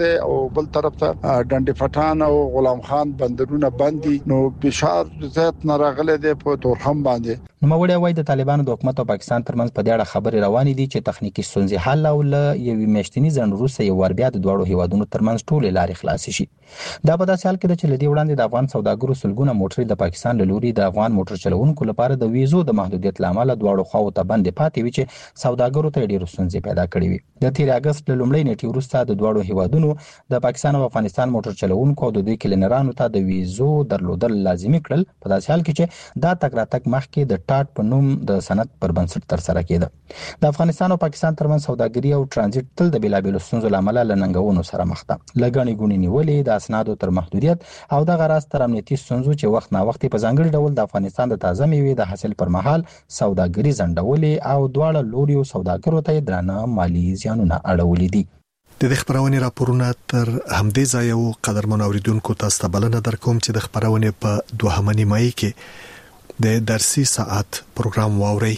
دی او بل طرف ته ډنډ فټان او غلام خان بندرونه باندې نو بشار زیات ناراغله دی په تورخم باندې. نو موړی وای د طالبانو د حکومت او پاکستان ترمنځ په دې اړه خبرې روانې دي چې تخنیکی ستونزې حل او له یوې میاشتنی ځنډ وروسته یو ور بیا د دوړو هیوادونو ترمنځ ټولې لارې خلاص شي. دا په داسې حال کې چې لدی وړاندې د افغان سوداګرو سلګونه موټرې د پاکستان له لوري د افغان موټر چلوونکو لپاره د ویزو د محدودیت لامل دوړو خواو ته بندې پاتې وي چې سوداګرو ته ډېر ستونزې پیدا کړې وي. د تیر اگست له لومړۍ نیټې وروسته د دوړو هیوادونو د پاکستان او افغانستان موټر چلوونکو او د دوی کلینرانو ته د ویزو درلودل لازمي کړل په داسې حال کې چې دا تګ راتګ مخکې د ټاټ په نوم د سند پر بنسټ تر سره کېده. د افغانستان او پاکستان ترمنځ سوداګري او ترانزیت تل د بیلابیلو ستونزو لامل له ننګونو سره مخ ده. لګڼې ګونې نیولې د اسنادو تر محدودیت او د غراس تر امنیتي ستونزو چې وخت نا وخت په ځانګړي ډول د افغانستان د تازه میوې د حاصل پر مهال سوداګري ځنډولې او دواړه لوري سوداګرو ته درانه مالی زیانونه اړولې دي. د دې خبرونې راپورونه تر همدې ځای او قدرمن اوریدونکو تاسو ته بلنه درکوم چې د خبرونې په دوهمه نیمایي کې د درسي ساعت پروګرام واوري.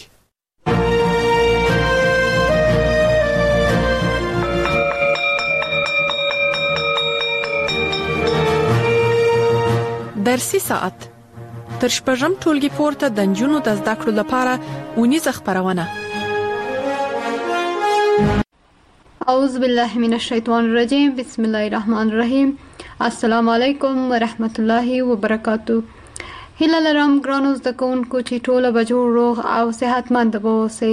درسي ساعت تر شپږم ټولګي پورته د نجونو د زده کړو لپاره ونیزه خبرونه. اعوذ بالله من الشیطان الرجیم بسم الله الرحمن الرحیم. السلام علیکم ورحمت الله وبرکاتہ. هیله لرم ګرانو زده کوونکو چې ټوله به جوړ روغ او صحتمند اوسئ.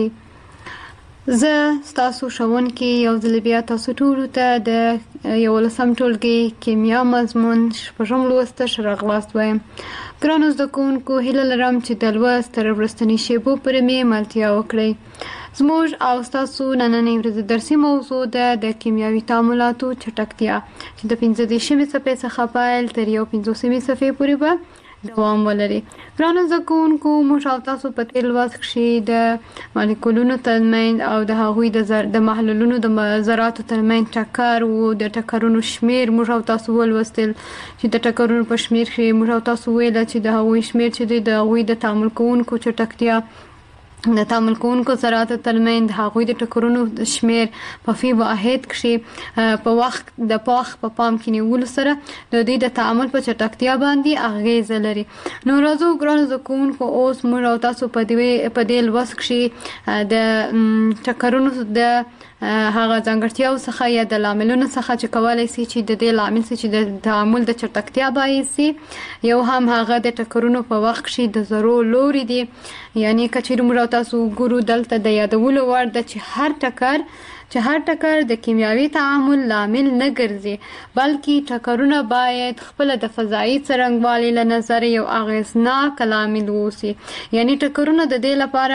زه ستاسو ښوونکې یو ځل بیا تاسو ټولو ته د یولسم ټولګي کیمیا مضمون شپږم لوست ته ښه راغلاست وایم. ګرانو زده کوونکو هیله لرم چې د لوست تر وروستنۍ شیبو پورې مې ملتیا وکړئ. زموږ او ستاسو نننۍ ورځې درسي موضوع ده د کیمیاوي تعاملاتو چټکتیا چې د پنځه دېرشمې صفحې څخه پیل تر یو پنځوسمې صفحې پورې به دوام ولري. ګرانو زده کوونکو موږ او تاسو په تېر لوست کښې د مالیکولونو ترمنځ او د هغوی د زر د محلولونو د ذراتو ترمنځ ټکر و د ټکرونو شمیر موږ او تاسو ولوستل چې د ټکرونو په شمیر کښې موږ او تاسو ویل چې د هغوی شمیر چې دی د هغوی د تعامل کوونکو چټکتیا د تعامل کوونکو ذراتو ترمنځ د هغوی د ټکرونو شمیر په فی واحد کښې په وخت د پاخ په پام کې نیولو سره د دوی د تعامل په چټکتیا باندې اغیزه لري. نو راځو ګرانو زده کوونکو اوس موږ او تاسو په دې په دې لوست کښې د ټکرونو د هغه ځانګړتیاو څخه یا د لاملونو څخه چې کولای شي چې د دې لامل څه چې د تعامل د چټکتیا باعث شي. یو هم هغه د ټکرونو په وخت کښې د ذرو لوري دي، یعنی کچېرې موږ تاسو ګورو دلته د یادولو وړ ده چې هر ټکر چې هر ټکر د کیمیاوي تعامل لامل نه ګرځي، بلکې ټکرونه باید خپل د فضایي څرنګوالي له نظره یو اغیزناک لامل اوسي. یعنی ټکرونه د دې لپاره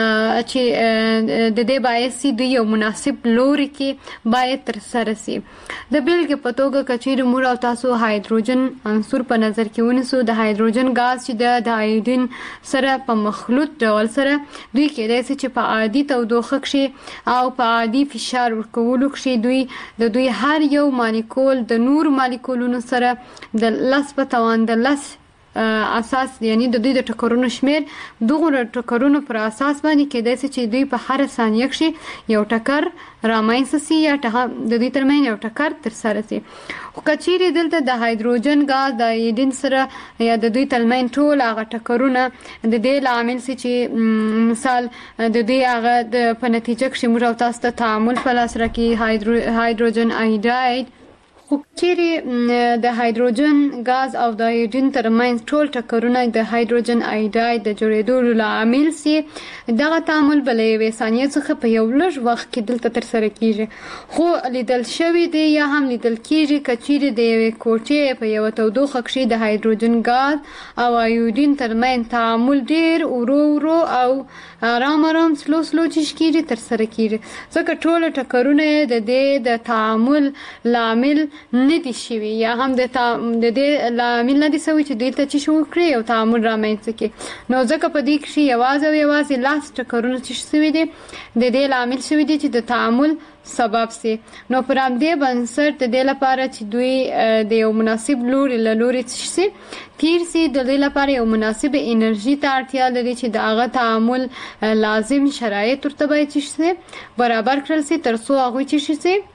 چې د دې باعث شي دوی یو مناسب لوري کې باید ترسره شي. د بېلګې په توګه کچېرې موږ او تاسو هایدروجن عنصر په نظر کې ونیسو، د هایدروجن ګاز چې د آیودین سره په مخلوط ډول سره دوی کېدای شي چې په عادي تودوخه کښې او په عادي فشار ورکولو کښې دوی د دوی هر یو مالیکول د نور مالیکولونو سره د لس په توان د لس اساس، یعنی د دوی د ټکرونو شمیر دغه ټکرونو پر اساس باندې کېدای شي چې دوی په هر ثانیه کښې یو ټکر رامنځته شي یا د دوی ترمنځ یو ټکر ترسره شي. خو کچېرې دلته د هایدروجن ګاز د آیودین سره یا د دوی ترمنځ ټول هغه ټکرونه د دې لامل شي چې مثال د دوی هغه په نتیجه کښې موږ او تاسو ته تعامل په لاس راکړي هایدروجن آیوداید. خو چیرې د هایدروجن ګاز او د آیودین ترمنځ ټول ټکرونه د هایدروجن آیوداید د جوړېدو لامل شي، دغه تعامل به له یوې ثانیې څخه په یو لږ وخت کې دلته ترسره کېږي. خو لیدل شوي دی یا هم لیدل کېږي که چیرې د یوې کوټې په یوه تودوخه کښې د هایدروجن ګاز او آیودین ترمنځ تعامل ډېر ورو ورو او ارام ارام سلو سلو چې کېږي ترسره کېږي، ځکه ټول ټکرونه د دې د تعامل لامل نه دي شوي یا هم د دې لامل نه دي شوي چې دوی ته چې شو کړي یو تعامل رامنځته کړي. نو ځکه په دې کښې یوازې او یوازې لاس ټکرونه چې شوي دي د دې لامل شوي دي چې د تعامل سبب سي. نو پر همدې بنسټ د دې لپاره چې دوی د یو مناسب لوري له لوري شي تیر سي، د دې لپاره یو مناسب انرژي ته اړتیا لري چې د هغه تعامل لازم شرایط ورته باید شي برابر کړل سي تر څو هغوی چې شي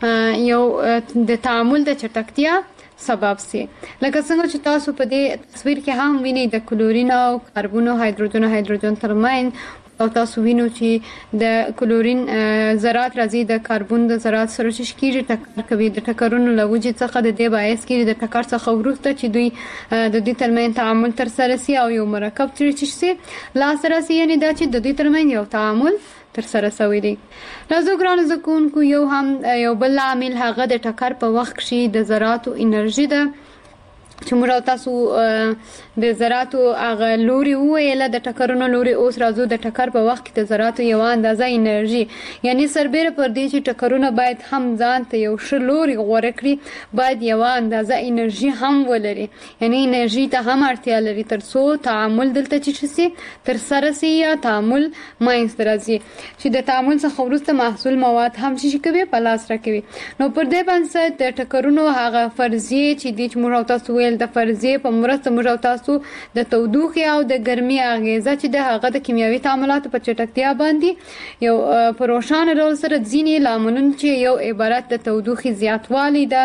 یو د تعامل د چټکتیا سبب سي. لکه څنګه چې تاسو په دې تصویر کې هم وینئ د کلورین او کاربن او هایدروجن هایدروجن ترمنځ او تاسو وینئ چې د کلورین ذرات راځي د کاربن د ذرات سره چې کیږي ټکر کوي د ټکرونو لوجې څخه د دې باعث کیږي د ټکر څخه وروسته چې دوی د دې ترمنځ تعامل تر سره سي او یو مرکب چې سي لا سره سي یعنی دا چې د دې ترمنځ یو تعامل تر سره شوی دی. راځو ګرانو زده کوونکو یو هم یو بل عامل هغه د ټکر په وخت کې د ذراتو انرژي ده چې موږ تاسو د ذراتو هغه لوري ویله د ټکرونو لوري اوس راځو د ټکر په وخت کې د ذراتو یو اندازه انرژي یعنی سربېره پر دې چې ټکرونه باید هم ځان ته یو ښه لوري غوړه کړي باید یو اندازه انرژي هم ولري یعنی انرژي ته هم اړتیا لري تر څو تعامل دلته چې شي تر سره سي یا تعامل ماینځ راځي چې د تعامل څخه وروسته محصول مواد هم شي کوي په لاس راکوي. نو پر دې باندې د ټکرونو هغه فرضیه چې د موږ تاسو ویل د فرضیه په مرسته موږ تاسو د تودوخه او د ګرمي اغیزه چې د هغه د کیمیاوي تعاملاتو په چټکتیا باندې یو په روښانه ډول سره ځینې لاملونه چې یو عبارت د تودوخه زیاتوالی ده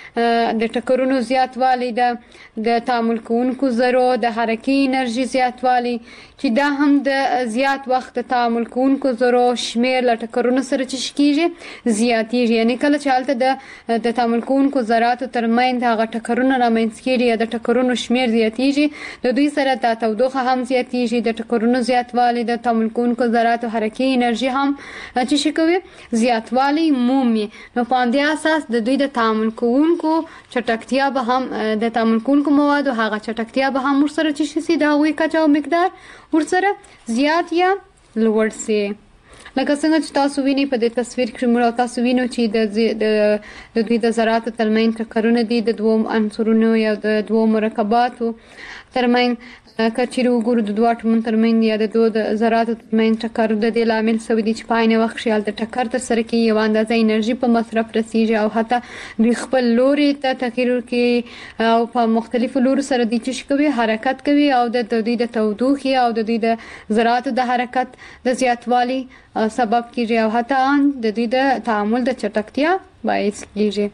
د ټکرونو زیاتوالی ده د تعامل کوونکو ذرو د حرکي انرژي زیاتوالی چې دا هم د زیات وخت د تعامل کوونکو ذرو شمیر له ټکرونو سره چې کیږي زیاتیږي یعنی کله چې حالت د تعامل کوونکو ذراتو ترمنځ هغه ټکرونه رامنځته کیږي د ټکرونو شمیر زیاتیږي د دوی سره د تودوخه هم زیاتیږي د ټکرونو زیاتوالی د تعامل کوونکو ذراتو حرکي انرژي هم چې شي کوي زیاتوالی مومي. نو په دې اساس د دوی د تعامل کوونکو چټکتیا به هم د تعامل کوونکو موادو هغه چټکتیا به هم ورسره چې شي د هغوی کچه او مقدار ورسره زیات یا لوړ سي. لکه څنګه چې تاسو وینئ په دې تصویر کې موږ تاسو وینو چې د د دوی د ذراتو ترمنځ ټکرونه دي د دوو عنصرونو یا د دوو مرکباتو ترمنځ کچېرې وګورو د دوه اټومونو ترمنځ یا د دوو د ذراتو ترمنځ ټکر د دې لامل شوی دی چې په عین وخت کې هلته ټکر ترسره کیږي یوه اندازه انرژي په مصرف رسیږي او حتی دوی خپل لوري ته تغیر کوي او په مختلفو لورو سره دوی چې کوي حرکت کوي او د دوی د تودوخې او د دوی د ذراتو د حرکت د زیاتوالي سبب کیږي او حتی د دوی د تعامل د چټکتیا باعث کیږي.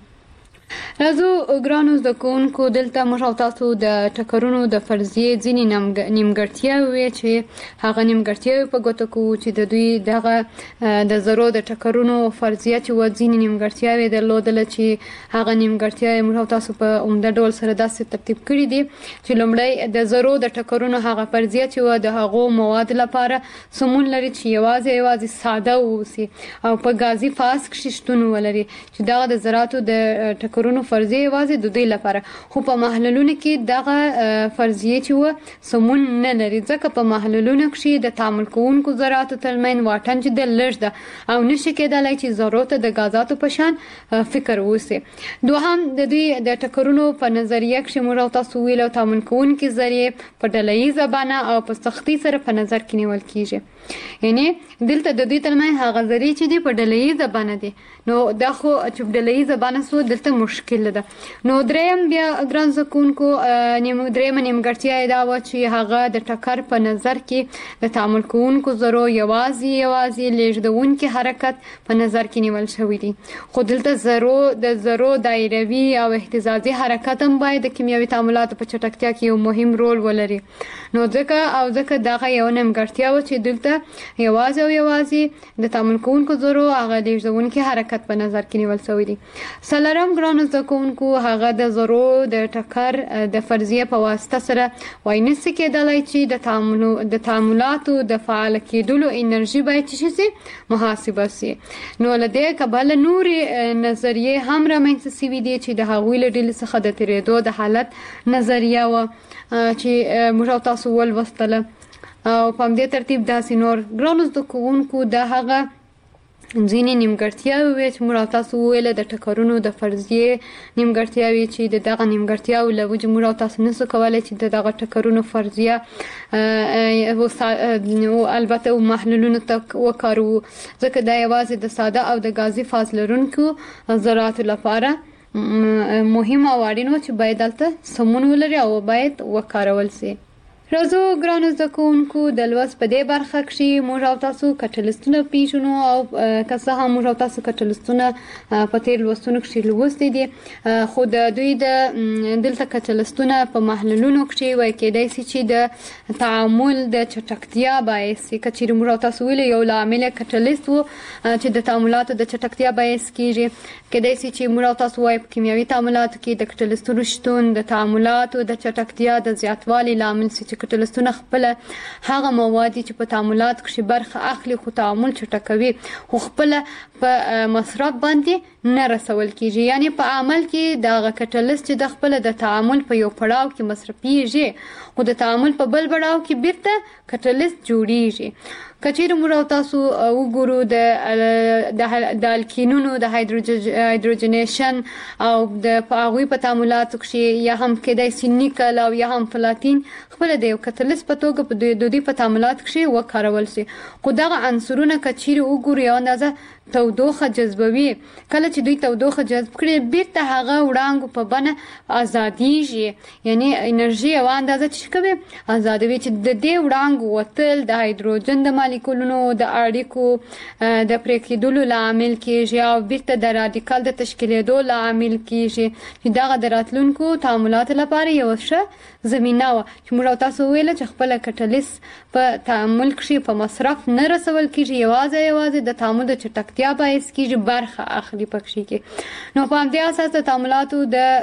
راځو ګرانو زده کوونکو دلته موږ تاسو د ټکرونو د فرضیې ځینې نیمګړتیاوې چې هغه نیمګړتیاوې په ګوته کوو چې د دوی دغه د ذرو د ټکرونو فرضیه چې و ځینې نیمګړتیاوې درلودله چې هغه نیمګړتیاوې موږ تاسو په عمده ډول سره داسې ترتیب کړي دي چې لومړی د ذرو د ټکرونو هغه فرضیه چې و د هغو مواد لپاره سمون لري چې یوازې یوازې ساده واوسي او په غازي فاز کې شتون ولري چې دغه د ذراتو د ټکرونو کورونو فرضیه یوازې د دوی لپاره خو په محللونو کې دغه فرضیه چې و سمون نه لري ځکه په محللونو کې د تعامل کوونکو ذراتو ترمنځ واټن چې د لږ ده او نشي کېدلی چې ذرو ته د غازاتو په شان فکر وسی. دوهم د دوی د ټکرونو په نظریه کې موږ تاسو ویلو تعامل کوونکي ذریعہ په ډله‌ییزه بڼه او په سختۍ سره په نظر کې نیول کیږي یعنی دلته د دوی ترمنځ هغه ذریعہ چې دی په ډله‌ییزه بڼه دي نو دا خو چې ډله‌ییزه بڼه سو دلته مشکل ده. نو دریم بیا ګران زکونکو نیم دریم نیمګړتیا دا و چې هغه د ټکر په نظر کې د تعامل کوونکو ذرو یوازې یوازې لیږدونکي حرکت په نظر کې نیول شوی دی خو دلته ذرو د ذرو دایروي او اهتزازي حرکت هم باید د کیمیاوي تعاملاتو په چټکتیا کې یو مهم رول ولري. نو ځکه او ځکه دغه یو نیمګړتیا و چې دلته یوازې او یوازې د تعامل کوونکو ذرو هغه لیږدونکي حرکت په نظر کې نیول شوی دی. څلورم ګرانو زده کوونکو هغه د ذرو د ټکر د فرضیه په واسطه سره وایي نشي کېدلی چې د تعاملو د تعاملاتو د فعال کېدلو انرژي باید چې شي محاسبه شي. نو له دې کبله نورې نظریې هم رامنځته شوي دي چې د هغوی له ډلې څخه د تېرېدو د حالت نظریه وه چې موږ تاسو ولوستله او په همدې ترتیب داسې نور ګرانو زده کوونکو د هغه ځینې نیمګړتیاوې وې چې موږ تاسو وویله د ټکرونو د فرضیې نیمګړتیاوې چې د دغه نیمګړتیاوو له وجې موږ تاسو نشو کولی چې د دغه ټکرونو فرضیه البته محللونو ته وکاروو ځکه دا یوازې د ساده او د غازي فاز لرونکو ذراتو لپاره مهم او اړین و چې باید دلته سمون ولري او باید وکارول شي. راځو ګرانو زده کوونکو د لوست په دې برخه کې موږ او تاسو کټلستونه پیژنو او که څه هم موږ او تاسو کټلستونه په تیر لوستونو کې لوستي دي خو د دوی د دلته کټلستونه په محللونو کې وایي کېدای شي چې د تعامل د چټکتیا باعث کچېر موږ او تاسو ویل یو لامل کټلست وو چې د تعاملاتو د چټکتیا باعث کیږي کېدای شي چې موږ او تاسو وایي په کیمیاوي تعاملاتو کې د کټلستونو شتون د تعاملاتو د چټکتیا د زیاتوالي لامل شي کټلستونه خپل هغه مواد چې په تعاملات کې برخه اخلي خو تعامل چټکوي خو خپل په مصرف باندې نه رسول کیږي یعنی په عمل کې د کټلست چې د خپل د تعامل په یو پړاو کې مصرفيږي خو د تعامل په بل پړاو کې بیرته کټلست جوړیږي کچېر موږ تاسو وګورو د د الکینونو د هایدروجنیشن او د پاغوي په تعاملاتو کې یا هم کېدای شي نیکل او یا هم پلاتین خپل د یو کټلست په توګه په دوی دوی په تعاملات کې وکارول شي خو دغه عنصرونه کچېر وګورو یو اندازه تودوخه جذبوي کله چې دوی تودوخه جذب کړي بیرته هغه وړانګو په بڼه ازاديږي یعنی انرژي او اندازه چې کوي ازادوي چې د دې وړانګو وتل د هایدروجن د مالیکولونو د اړیکو د پرېکېدلو لامل کېږي او بیرته د رادیکال د تشکیلېدو لامل کېږي چې دغه د راتلونکو تعاملات لپاره یو ښه زمينه و چې موږ تاسو ویل چې خپل کټلست په تعامل کې په مصرف نه رسول کېږي یوازې یوازې د تعامل د چټکتیا یا باعث کیږي برخه اخلي پکې کې نو په همدې اساس د تعاملاتو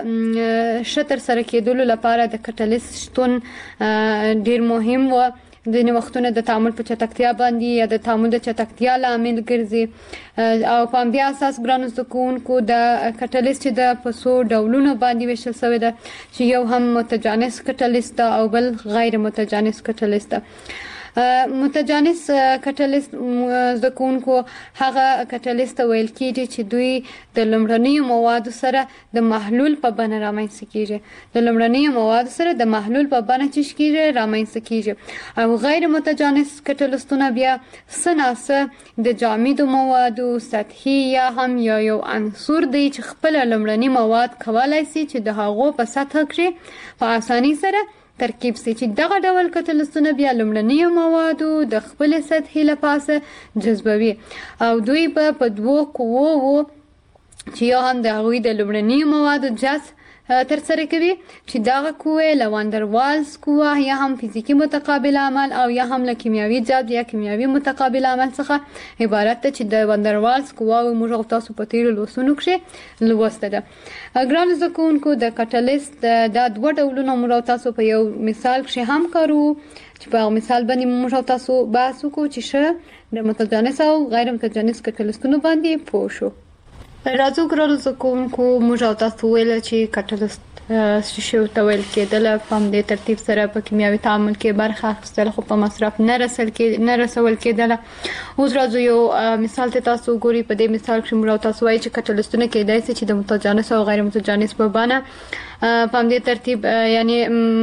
د شتر سره کېدلو لپاره د کټلست شتون ډیر مهم و د وختونو د تعامل په چټکتیا باندې یا د تعامل د چټکتیا لامل ګرځي او په همدې اساس ګرانو زده کوونکو د کټلست د پسو ډولونو باندې ویشل شوی ده چې یو هم متجانس کټلست او بل غیر متجانس کټلست متجانس کټلست زده کوونکو هغه کټلست ویل کېږي چې دوی د لمړنیو موادو سره د محلول په بڼه رامنځته کېږي د لمړنیو موادو سره د محلول په بڼه چې کېږي رامنځته کېږي او غیر متجانس کټلستونه بیا سناسه د جامدو موادو سطحي یا هم یا یو عنصر دی چې خپل لمړنی مواد کولای شي چې د هغو په سطح کې په اساني سره ترکیب سي چې دغه ډول کټلستونه بیا لمړنیو موادو د خپل سطحي لپاسه جذبوي او دوی په دوو قوو چې یو هم د هغوی د لمړنیو موادو جذب تر سره کوي چې دغه قوه لواندروالز قوه یا هم فزیکی متقابل عمل او یا هم له کیمیاوي جذب یا کیمیاوي متقابل عمل څخه عبارت ده چې د واندروالز قوه موږ تاسو په تیر لوسونو کې لوسته ده ګران زکونکو د کټلست د دوه ډولونو موږ تاسو په یو مثال کې هم کارو چې په مثال باندې موږ تاسو بحث وکړو چې شه د متجانس او غیر متجانس کټلستونو باندې پوه شو راځو ګرانو زده کوونکو موږ تاسو ویل چې کټلست شیشو ته ویل کېدل په دې ترتیب سره په کیمیاوي تعامل کې برخه اخیستل خو په مصرف نه رسول کې نه رسول کېدل اوس راځو یو مثال ته تاسو ګوري په دې مثال کې موږ تاسو وایي چې کټلستونه کېدای شي چې د متجانس او غیر متجانس په بڼه په دې ترتیب یعنی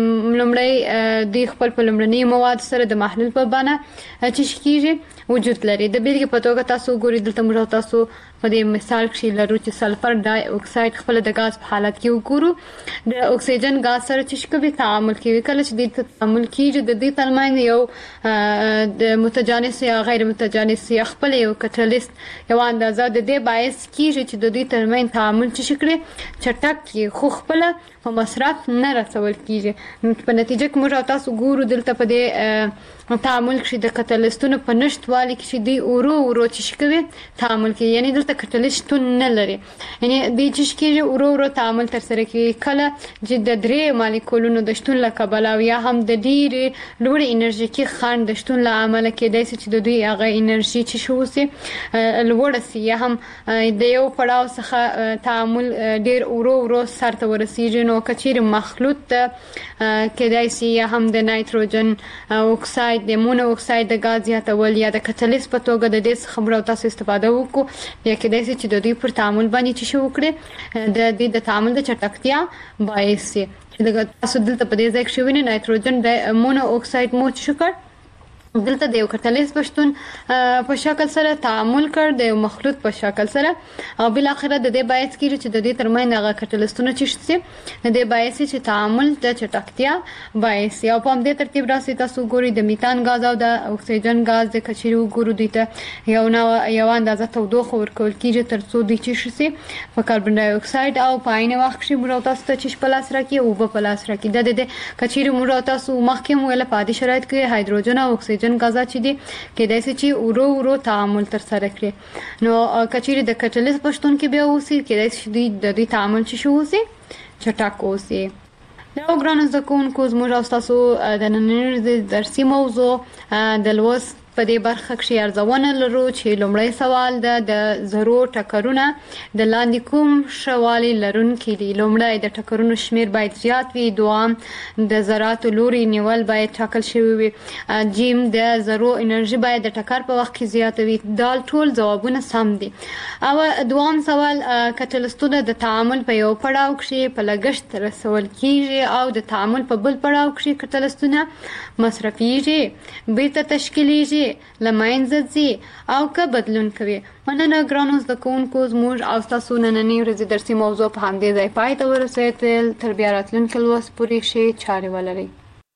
لمړی د خپل په لمړنی مواد سره د محلول په بڼه چې کېږي وجود لري د بیلګې په توګه تاسو ګوري دلته موږ تاسو په دې مثال کې لرو چې سلفر ډای اکساید خپل د غاز په حالت کې وګورو د اکسیجن غاز سره چې کوي تعامل کوي کله چې د تعامل کېږي د دې ترمنځ یو د متجانس یا غیر متجانس یا خپل یو کټلست یو اندازه د دې باعث کېږي چې د دې ترمنځ تعامل چې کړي چټک کې خو خپل په مصرف نه رسول کېږي په نتیجه کې موږ تاسو ګورو دلته په دې تعامل کې د کټلستونو په نشټوالي کې دی اورو اورو چې کوي تعامل کوي یعنی دلته کټلست نه لري یعنی د چې کېږي اورو اورو تعامل تر سره کوي کله چې د درې مالیکولونو د شتون له کبله یا هم د ډېرې لوړې انرژیکي خنډ د شتون له امله کېدای شي چې د دوی هغه انرژي چې شو سي لوړه سي یا هم د یو پړاو څخه تعامل ډېر اورو اورو سره ورسیږي نو کچېر مخلوط کېدای شي یا هم د نایتروجن اکساید د مونو اکساید د غاز زیاتول یا د کټلست په توګه د دې خبرو تاسو استفاده وکړو یا کېدای شي چې د دوی پر تعامل باندې چې شو وکړي د دې د تعامل د چټکتیا باعث شي چې د تاسو دلته په دې ځای کې شوی نه نایتروجن د مونو اکساید مو چې کړ دلته د یو کټلیز پښتون په شکل سره تعامل کړ د یو مخلوط په شکل سره او بل اخره د دې باعث کیږي چې د دې ترمن هغه کټلیستونه چې شي د دې باعث چې تعامل د چټکتیا باعث او په دې ترتیب راسي تاسو ګوري د میتان غاز او د اکسیجن غاز د کچيرو ګورو دیته یو نو یو اندازه تودوخه ورکول کیږي ترڅو د چې شي په کاربن ډای اکساید او په عین وخت کې مرو تاسو ته چې پلاس راکې او په پلاس راکې د دې کچيرو مرو تاسو مخکې ویل په دې شرایط کې هایدروجن او اکسیجن جن غازات چې دي کېدای شي چې ورو ورو تعامل تر سره کړي نو کچېری د کټلیز پښتون کې بیا اوسي کېدای شي د دې تعامل چې شو اوسي چټک اوسي دا وګورئ د کوونکو زموږ تاسو د نن درسي موضوع د لوس په دې برخه کې ارزونه لرو چې لومړی سوال ده د زرو ټکرونه د لاندې کوم شوالي لرونکي دي لومړی د ټکرونو شمیر باید زیات وي دوام د ذراتو لوري نیول باید ټاکل شوی وي جیم د زرو انرژي باید د ټکر په وخت کې زیات وي دا ټول ځوابونه سم دي او دوام سوال کټلستونه د تعامل په یو پړاو کې په لګښت رسول کیږي او د تعامل په بل پړاو کې کټلستونه مصرفيږي بیرته تشکیلیږي لماینځ ځي او که بدلون کوي مننه ګرانو زده کوونکو زموږ او تاسو نننۍ ورځې درسي موضوع په همدې ځای پای ته ورسېدل تر بیا راتلونکي لوست پورې ښې چارې ولرئ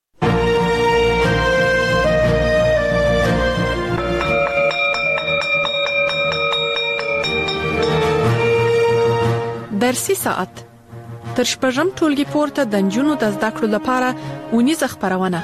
درسي ساعت تر شپږم ټولګي پورته د نجونو د زده کړو لپاره ونیزه خبرونه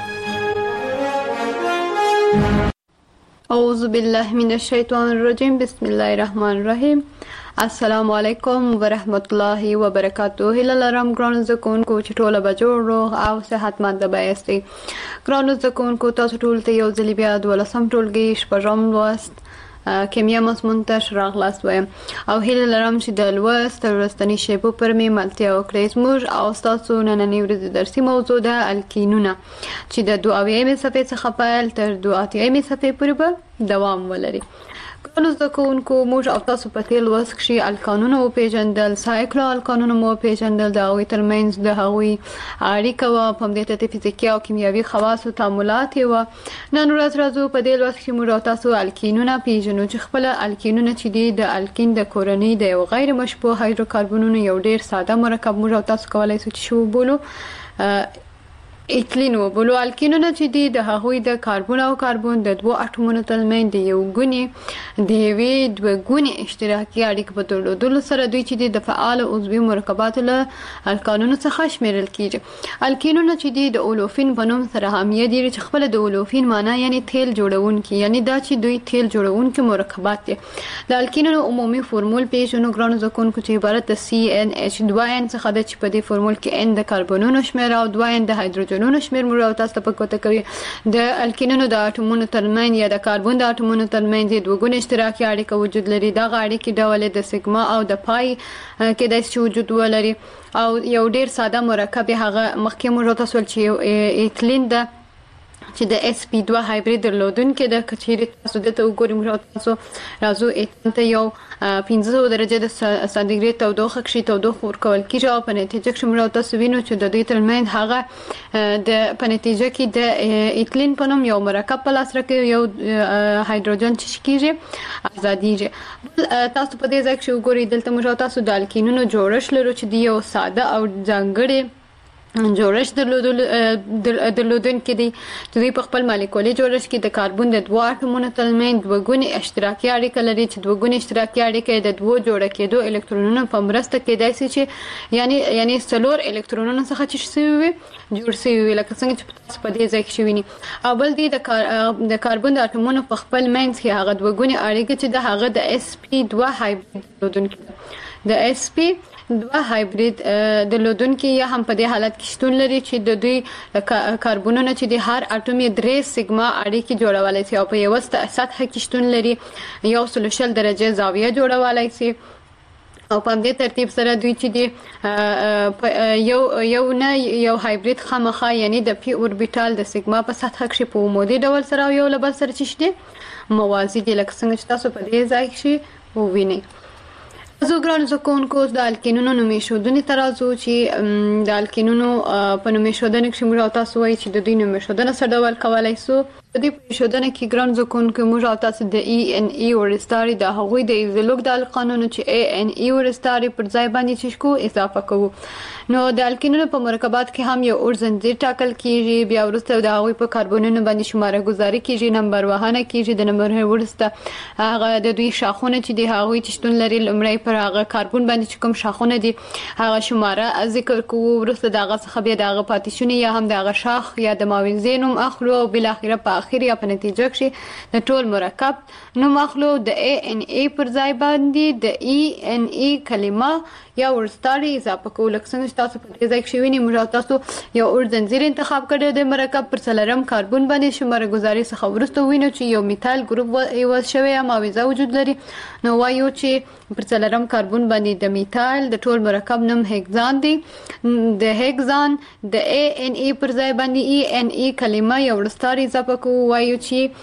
اعوذ بالله من الشیطان الرجیم بسم الله الرحمن الرحیم السلام علیکم ورحمت الله وبرکاته هله لرم ګرانو زده کوونکو چې ټوله به جوړ روغ او صحتمند به یاستئ ګرانو زده کوونکو تاسو ټول ته یو ځل بیا دولسم ټولګي شپږم لوست کیمیا مضمون ته راغلاست وایم او هیله لرم چې د لوست تر وروستني شیبو پر مې ملتیا وکړئ زموږ او ستاسو نننۍ ورځې درسي موضوع ده الکینونه چې د دوه اویایم صفحې څخه پیل تر دوه اتیایم صفحې پورې به دوام ولري ګرانو زده کوونکو موږ او تاسو په تیر لوست کې الکانونه وپېژندل سایکلو الکانونه مو وپېژندل د هغوی ترمنځ د هغوی اړیکه وه په همدې ترتیب فزیکي او کیمیاوي خواصو تعاملات یې وه نن ورځ راځو په دې لوست کې موږ او تاسو الکینونه پېژنو چې خپله الکینونه چې دي د الکین د کورنۍ د یو غیر مشبوع هایدروکاربنونو یو ډېر ساده مرکب موږ او تاسو کولی شو چې شو وبولو ایتلین وبولو الکینونه چې دي د هغوی د کاربن او کاربن د دوه اټومونو ترمنځ د یو ګونې د یوې دوه ګونې اشتراکي اړیکې په درلودلو سره دوی چې دي د فعال عضوي مرکباتو له الکانونو څخه شمیرل کیږي الکینونه چې دي د اولوفین په نوم سره هم یادېږي چې خپله د اولوفین معنا یعنی تیل جوړونکي یعنی دا چې دوی تیل جوړونکي مرکبات دي د الکینونو عمومي فورمول پیژنو ګرانو زده کوونکو چې عبارت د سی ان ایچ دوه ان څخه ده چې په دې فورمول کې ان د کاربنونو شمېر او دوه ان د هایدروجن نونو شمیر مور او تاسو په کوته کوي د الکینونو د اټومونو ترمنځ یا د کاربن د اټومونو ترمنځ د دوه ګونې اشتراکي اړیکه وجود لري دا اړیکې ډول د سیګما او د پای کې د وجود ولري او یو ډیر ساده مرکب هغه مخکې مور تاسو چې ایتلین د چې د اس پی دوه هایبرید درلودونکي د کچېری تاسو د ته وګورئ موږ تاسو راځو اته یو پنځه سوه درجه د سانتیګریډ تودوخه کې تودوخه ورکول کیږي او په نتیجه کې موږ تاسو وینو چې د دې ترمنځ هغه د په نتیجه کې د ایتلین په نوم یو مرکب په لاس راکوي یو هایدروجن چې کیږي ازاديږي تاسو په دې ځای کې وګورئ دلته موږ تاسو د الکینونو جوړښت لرو چې دی یو ساده او ځانګړی جوړښت درلودونکي دي چې دوی په خپل مالیکولي جوړښت کې د کاربن د دوه اټومونو ترمنځ دوه ګونې اشتراکي اړیکه لري چې دوه ګونې اشتراکي اړیکه د دوه جوړه کېدو الکترونونو په مرسته کېدای شي چې یعنی یعنی څلور الکترونونو څخه چې شوي وي جوړ شوي وي لکه څنګه چې په دې ځای کې شوي ني او بل دی د د کاربن د اټومونو په خپل منځ کې هغه دوه ګونې اړیکه چې د هغه د اس پی دوه هایبرید درلودونکي د اس پی دوه هایبرید درلودونکي یا هم په دې حالت کې شتون لري چې د دوی کاربنونه چې د هر اټوم یې درې سیګما اړیکې جوړولای شي او په یو سطح کې شتون لري یو سل شل درجه زاویه جوړولای شي او په دې ترتیب سره دوی چې دی یو یو نه یو هایبرید خامخا یعنی د پی اوربیټال د سیګما په سطح کې په عمودي ډول سره یو له بل سره چې دي موازي دي لکه څنګه چې تاسو په دې ځای کې ووینئ زه ګرانو زده کوونکو د الکینونو نومېښودنې ته راځو چې د الکینونو په نومېښودنې کې موږ تاسو وایي چې د دوی نومېښودنه څه ډول کولی شو د دې شودنه کې ګران ځکون کې موږ او تاسو د ای ان ای ورستاري د هغوی د ایزلوک د قانون چې ای ان ای ورستاري پر ځای باندې چشکو اضافه کوو. نو د الکینونو په مرکبات کې هم یو اور زنجیر ټاکل کیږي، بیا ورسته د هغوی په کاربونونو باندې شماره گذاری کیږي، نمبر وهانه کیږي، د نمبر ورسته هغه د دوی شاخونه چې د هغوی تشتون لري لمړی پر هغه کاربون باندې کوم شاخونه دي هغه شماره ذکر کوو، ورسته دغه څخه بیا دغه پاتیشونه یا هم دغه شاخ یا د ماوزینوم اخلو او بل اخره په اخر یا په نتیجه کې د ټول مرکب نوم اخلو. د ای ان ای پر ځای باندې د ای ان ای کلمه یا ورستاري اضافه کوو. لکه څنګه تاسو په دې ځای کې شویني موږ تاسو یو اور زنجیر انتخاب کړی د مرکب پر څلورم کاربون باندې شماره گذاری څخه ورسته وینو چې یو میتایل ګروپ یو شوی ماوزه وجود لري. نو وایو چې پر څلورم کاربون باندې د میتایل د ټول مرکب نوم هگزان دی. د هگزان د ای ان ای پر ځای باندې ای ان ای کلمه یا ورستاري اضافه کوو، وایو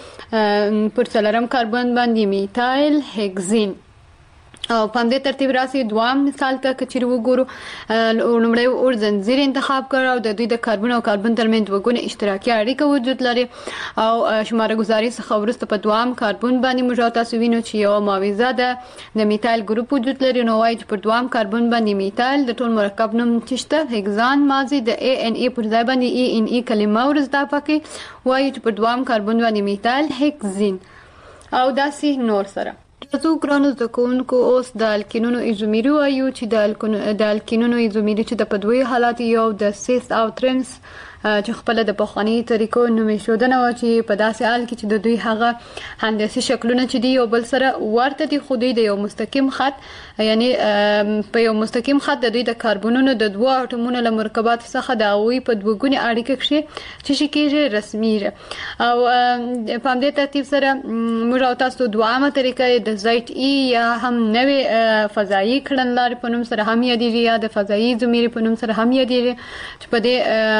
چې پر څلورم کاربون باندې میتایل هگزین. او په دې ترتیب راسي دوام مثال ته کچیر وګورو. لومړی اور زنجیر انتخاب کړ او د دوی د کاربن او کاربن ترمنځ وګونه اشتراکي اړیکه وجود لري او شماره گذاری څخه ورسته په دوام کاربن باندې موږ تاسو وینو چې یو ماوزه ده د میتایل ګروپ وجود لري. نو وايي چې پر دوام کاربن باندې میتایل د ټول مرکب نوم چشته هگزان ماضي د ای ان ای پر ځای باندې ای ان ای کلمه ورسته پکې وایي چې پر دوام کاربن باندې میتایل هگزین او داسي نور سره. تاسو ګرانو د کوونکو اوس د الکینونو ایزومیری وایو چې د الکینونو ایزومیری چې د پدوي حالات یو د سیس او ترنس چې خپل د پخوانی طریقو نومې شودنه و چې په داسې حال کې چې د دوی هغه هندسي شکلونه چې دی یو بل سره ورته دي خو دوی د یو مستقیم خط یعنی په یو مستقیم خط د دوی د کاربونونو د دوه اټومونو له مرکبات څخه د اوی په دوګونی اړیکه کې چې شي کېږي رسمي او په دې ترتیب سره موږ تاسو دوامه طریقه د زایت ای یا هم نوې فضایی کړنلار په نوم سره هم یادېږي یا د فضایی ایزومیری په نوم سره هم یادېږي چې په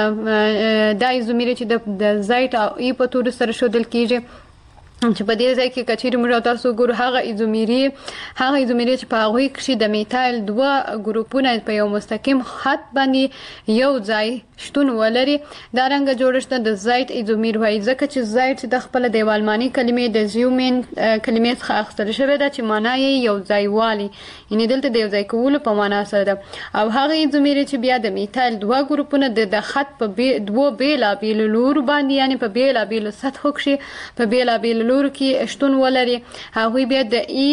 دې دا ایزومیری چې د زایت او ای په تور سره شودل کیږي چې په دې ځای کې کچېر موږ تاسو ګورو هغه ایزومیری هغه ایزومیری چې په هغه کې د میتایل دوه ګروپونه په یو مستقیم خط باندې یو ځای شتون ولري. دا رنګ جوړښت د زایت ایزومیر وایي ځکه چې زایت د خپل دیوالمانی کلمې د زیومین کلمې څخه اخیستل شوی ده چې معنی یې یو ځای والی یعنی دلته د یو ځای کولو په معنا سره ده. او هغه ایزومیری چې بیا د میتایل دوه ګروپونه د خط په دوه بیلا بیل لور باندې یعنی په بیلا بیل سطحو کې په بیلا بیل لور کې شتون ولري هغه بیا د ای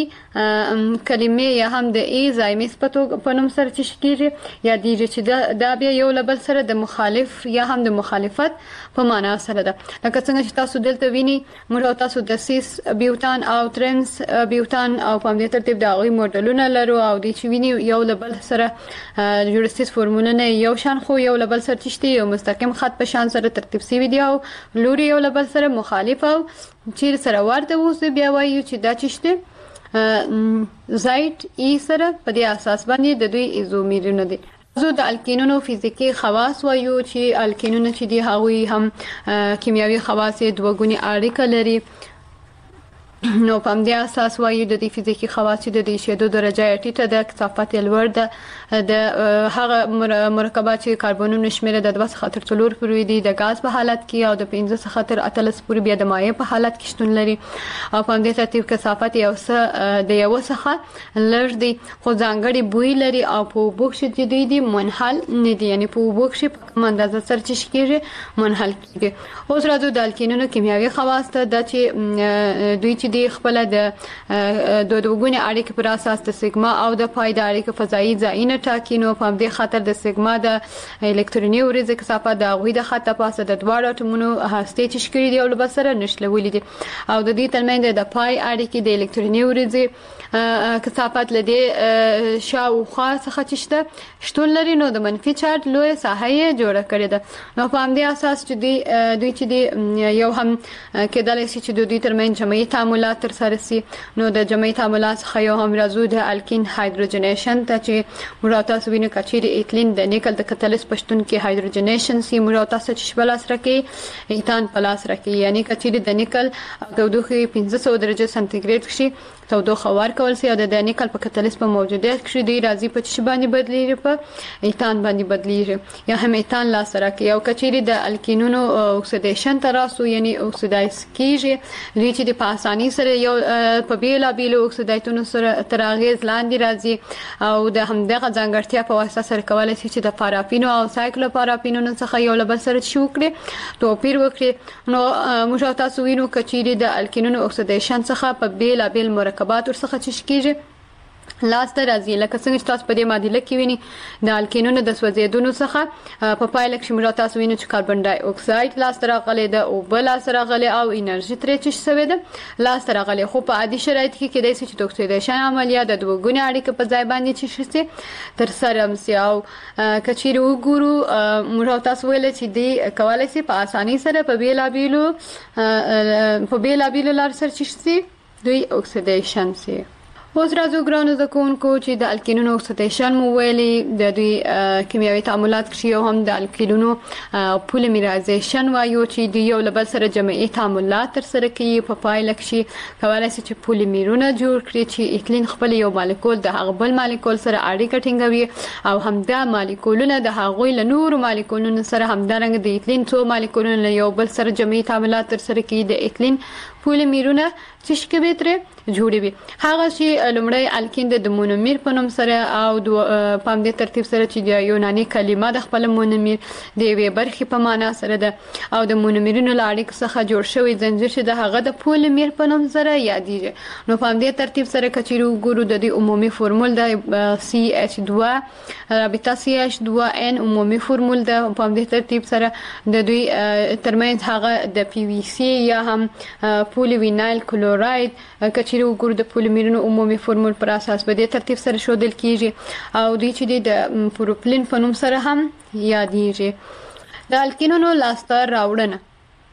کلمې یا هم د ای زایمس په نوم سره چې کیږي یا دیږي چې دا بیا یو لبل سره د مخالف یا هم د مخالفت په معنا سره ده. لکه څنګه چې تاسو دلته ویني موږ تاسو د سیس بیوتان او ترنس بیوتان او په دې ترتیب د هغه موډلونه لرو او د چې ویني یو لبل سره جوړستیس فورمولونه یو شان خو یو لبل سره چشتي یو مستقیم خط په شان سره ترتیب سوي دی او لوري یو لبل سره مخالف او چیر سره ورته وځي بیا وایو چې دا چشته زایت ای سره په دې اساس باندې د دوی ایزومیرونه دي. زه د الکینونو فزیکی خواص وایو چې الکینونه چې دی هغوی هم کیمیاوي خواص دوګونی اړیکه لري. نو په دې اساس وایو د دې فزیکی خواص د دې شیدو درجه ټیټه د کثافت لوړ ده د هغه مرکبات چې کاربونونو شمیره د دوه څخه تر څلور پورې دي د غاز په حالت کې او د پنځه څخه تر اتلس پورې بیا د مایع په حالت کې شتون لري او په دې ترتیب کثافت یو څه د یو څخه لږ دي خو ځانګړي بوی لري او په بوکس چې دوی دي منحل نه دي یعنی په بوکس په کوم اندازه سره چې کېږي منحل کېږي. اوس راځو د الکینونو کیمیاوي خواص ته د چې دوی د خپل د دوه دوګونی اړیکې پر اساس د سیګما او د پای د اړیکې فضایی ځایونه ټاکي. نو په دې خاطر د سیګما د الکتروني ورزه کثافت د غوي د خط په اساس د دواړو اټومونو هسته چې شکري دی او له سره نشلولې دي او د دې ترمنځ د پای اړیکې د الکتروني ورزه کثافت لدې شاوخوا څخه چشته شتون لري. نو د منفي چارج لوی ساحه جوړه کړې ده. نو په دې اساس چې دوی دوی چې یو هم کېدل شي چې د دوی ترمنځ جمعي تعامل تعاملات تر سره سي نو د جمعي تعاملات څخه یو هم راځو د الکین هایدروجنیشن ته چې موږ تاسو وینو کچېری ایتلین د نیکل د کتالس پښتون کې هایدروجنیشن سي موږ تاسو چې بل اثر کوي ایتان پلاس راکې یعنی کچېری د نیکل تودوخه پنځه سوه درجه سانتیګریډ شي تودوخه ورکول سي او د نیکل په کتالس په موجودیت کې دی راځي په چې باندې بدلیږي په ایتان باندې بدلیږي یا هم ایتان لا سره کې او کچېری د الکینونو اکسیډیشن تراسو یعنی اکسیدایز کیږي دوی چې د په اساني سره یو په بیلا بیلو اکسیدایتونو سره تر اغیز لاندې راځي او د همدغه ځانګړتیا په واسطه سره کولای شي چې د پارافینو او سایکلو پارافینو څخه یو لبل سره شو کړي توپیر وکړي نو موږ تاسو وینو کچېری د الکینونو اکسیډیشن څخه په بیلا بیل مرکبات ورڅخه چشکیږي لاس ته راځي لکه څنګه چې تاسو په دې معادله کې ویني د الکینونو د سوځیدونو څخه په پایله کې موږ تاسو وینو چې کاربن ډای اکساید لاس ته راغلی ده او بل لاس راغلی او انرژي ترې چش شوی ده لاس ته راغلی خو په عادي شرایط کې کېدای شي چې د اکسیډیشن عملیه د دوه ګونې اړیکې په ځای باندې چش شي تر سره مسي او کچېری وګورو موږ تاسو ویل چې دی کولای شي په اساني سره په بیلا بیلو په بیلا بیلو لار سره چش شي دوی اکسیډیشن سي اوس راځو ګرانو زده کوونکو چې د الکینونو اکسیډیشن مو ویلي د دوی کیمیاوي تعاملات کې یو هم د الکینونو پولیمرایزیشن وایو چې د یو لبل سره جمعي تعاملات تر سره کوي په پایله کې کولای شي چې پولیمرونه جوړ کړي چې ایتلین خپل یو مالیکول د هغه بل مالیکول سره اړیکه ټینګوي او همدا مالیکولونه د هغوی له نورو مالیکولونو سره همدارنګه د ایتلین څو مالیکولونه یو بل سره جمعي تعاملات تر سره کوي د ایتلین پولیمرونه چې شکوي ترې جوړوي هغه شی لومړی الکین د مونومیر په نوم سره او په همدې ترتیب سره چې د یوناني کلمه د خپل مونومیر د یوې برخې په معنا سره ده او د مونومیرونو له اړیکو څخه جوړ شوی زنجیر چې د هغه د پولیمیر په نوم سره یادېږي نو په همدې ترتیب سره کچېری وګورو د دې عمومي فورمول د سی ایچ دوه رابطه سی ایچ دوه ان عمومي فورمول ده په همدې ترتیب سره د دوی ترمنځ هغه د پی وی سی یا هم پولیوینایل کلوراید کچېری وګورو د پولیمرونو عمومي فورمول پر اساس په دې ترتیب سره شودل کیږي او دوی چې د پروپلین په نوم سره هم یادېږي د الکینونو لاسته راوړنه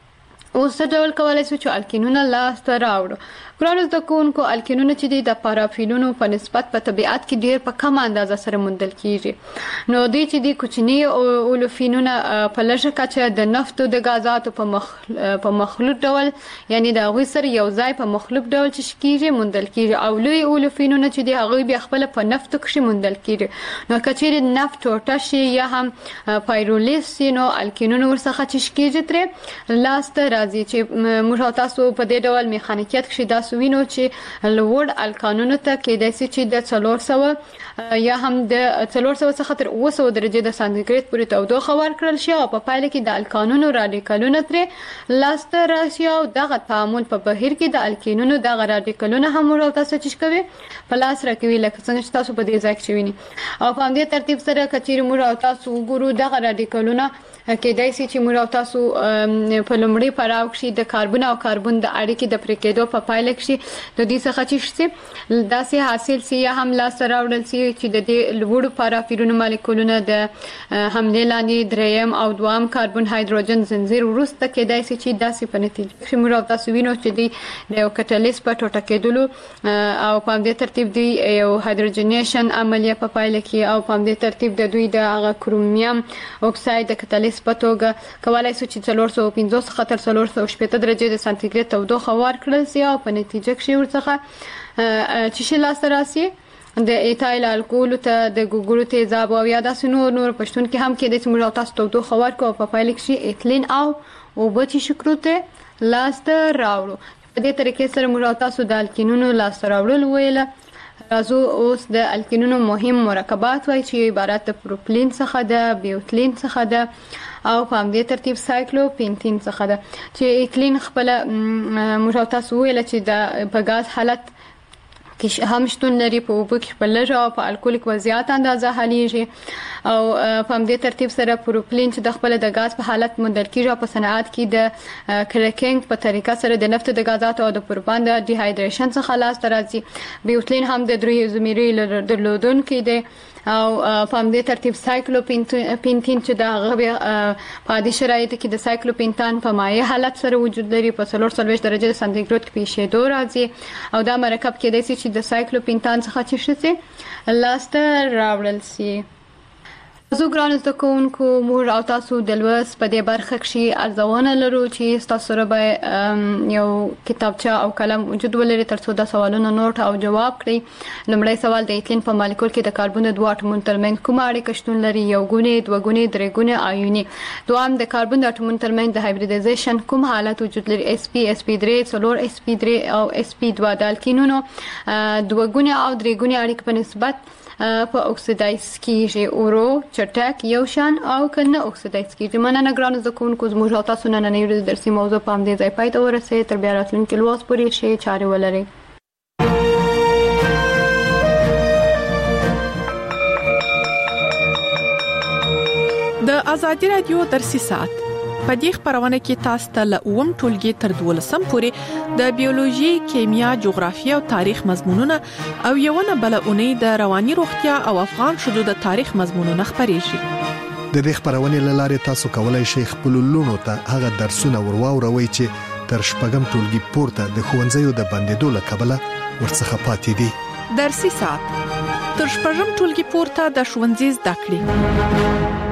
اوس څه ډول کولای شو چې الکینونه لاسته راوړو ګرانو زده کوونکو الکینونه چې دي د پارافینونو په نسبت په طبیعت کې ډیر په کم اندازه سره موندل کیږي نو دوی چې دي کوچني اولوفینونه په لږه کچه د نفتو د غازاتو په مخ په مخلوط ډول یعنی د هغوی سره یو ځای په مخلوط ډول چې کیږي موندل کیږي او لوی اولوفینونه چې دي هغوی بیا خپل په نفتو کې موندل کیږي نو کچېری نفت ټوټه شي یا هم پایرولیس نو الکینونه ورڅخه چې کیږي تر لاسته راځي چې موږ تاسو په دې ډول میخانیکیت کې دا سوینو چې لوړ الکانونو ته کېدای شي چې د څلور سوه یا هم د څلور سوه څخه تر اوه سوه درجې د سانتیګریډ پورې تودوخه ورکړل شي او په پایله کې د الکانونو راډیکالونه ترې لاسته راشي او دغه تعامل په بهیر کې د الکینونو دغه راډیکالونه هم ورو تاسو چې کوي په لاس راکوي لکه څنګه چې تاسو په دې ځای کې ویني او په همدې ترتیب سره کچېری موږ تاسو وګورو دغه راډیکالونه کېدای شي چې موږ تاسو په لومړي پړاو کې د کاربن او کاربن د اړیکې د پرې کېدو په پایله کې د دې څخه چې شي داسې حاصل سي یا هم لاسته راوړل سي چې د دې لوړو پارافینونو مالیکولونه د حملې لاندې دریم او دوام کاربن هایدروجن زنجیر وروسته کېدای شي چې داسې په نتیجه کې موږ تاسو وینو چې د یو کټالیست په ټوټه کېدلو او په همدې ترتیب دی یو هایدروجنیشن عملیه په پایله کې او په همدې ترتیب د دوی د هغه کرومیم اکساید د کټالیست په توګه کولای شي چې څلور سوه پنځوس څخه تر څلور سوه شپېته درجې د سانتیګریډ تودوخه ورکړل شي او په نتیجه کې ورڅخه چې شي لاسته راسي د ایتایل الکول ته د ګوګړو تیزاب او یا داسې نور نور پښتون کې هم کې د موږ تاسو تودوخه ورکو په پایله کې ایتلین او اوبه چې شکرو ته لاسته راوړو په دې طریقې سره موږ تاسو د الکینونو لاسته راوړل ویل راځو اوس د الکینونو مهم مرکبات وای چې عبارت د پروپلین څخه ده بیوتلین څخه ده او په همدې ترتیب سایکلوپینتین څخه ده چې ایتلین خپل موږ تاسو ویل چې د په غاز حالت کې هم شتون لري په اوبو کې په لږه او په الکولیک وضعیت اندازه حلیږي او په همدې ترتیب سره پروپلین چې د خپل د غاز په حالت موندل کیږي په صنعت کې د کریکینګ په طریقه سره د نفت د غازاتو او د پروپان د ډیهایډریشن څخه لاسته راځي بیوتلین هم د درې زمیرې درلودونکي دی او په دې ترتیب سایکلوپینتین چې دا غوي په دې شرایطو کې د سایکلوپینتان په مایع حالت سره وجود لري په څلور سلويش درجه سانتیګریډ کې پیښېدو راځي او دا مرکب کې د سې چې د سایکلوپینتان څخه چې شته لاسته راوړل سي. زه ګران زده کوونکو موږ او تاسو د لوست په دې برخه کې ارزونه لرو چې تاسو سره به یو کتابچه او قلم وجود ولري ترڅو دا سوالونه نوٹ او جواب کړئ. لومړی سوال د ایتلین په مالیکول کې د کاربن دوه اټومونو ترمنځ کومه اړیکه شتون لري؟ یو ګونې، دوه ګونې، درې ګونې، آیوني. دویم د کاربن د اټومونو ترمنځ د هایبریډایزیشن کوم حالت وجود لري؟ اس پی، اس پی درې، څلور اس پی درې او اس پی دوه. د الکینونو دوه ګونې او درې ګونې اړیکه په نسبت په اکسیدایز کیږي، اورو چټک یو شان او کنه اکسیدایز کیږي. مننه ګران زده کوونکو، زموږ او تاسو نن نه یو درسي موضوع په همدې ځای پای ته ورسېږي. تر بیا راتلونکي لوست پورې شي چارې ولري. د ازادي رادیو درسي ساعت په دې خبرونه کې تاسو ته له اوم ټولګي تر دولسم پورې د بیولوژي، کیمیا، جغرافیه او تاریخ مضمونونه او یو نه بل اونۍ د رواني روغتیا او افغان شذو د تاریخ مضمونونه خبرېږي. د دې خبرونه لاره تاسو کولای شئ خپل لونو ته هغه درسونه ورواوروي چې تر شپږم ټولګي پورته د ښوونځیو د بندیدو له کبله ورڅخه پاتې دي. درسي ساعت تر شپږم ټولګي پورته د ښوونځي زده کړې.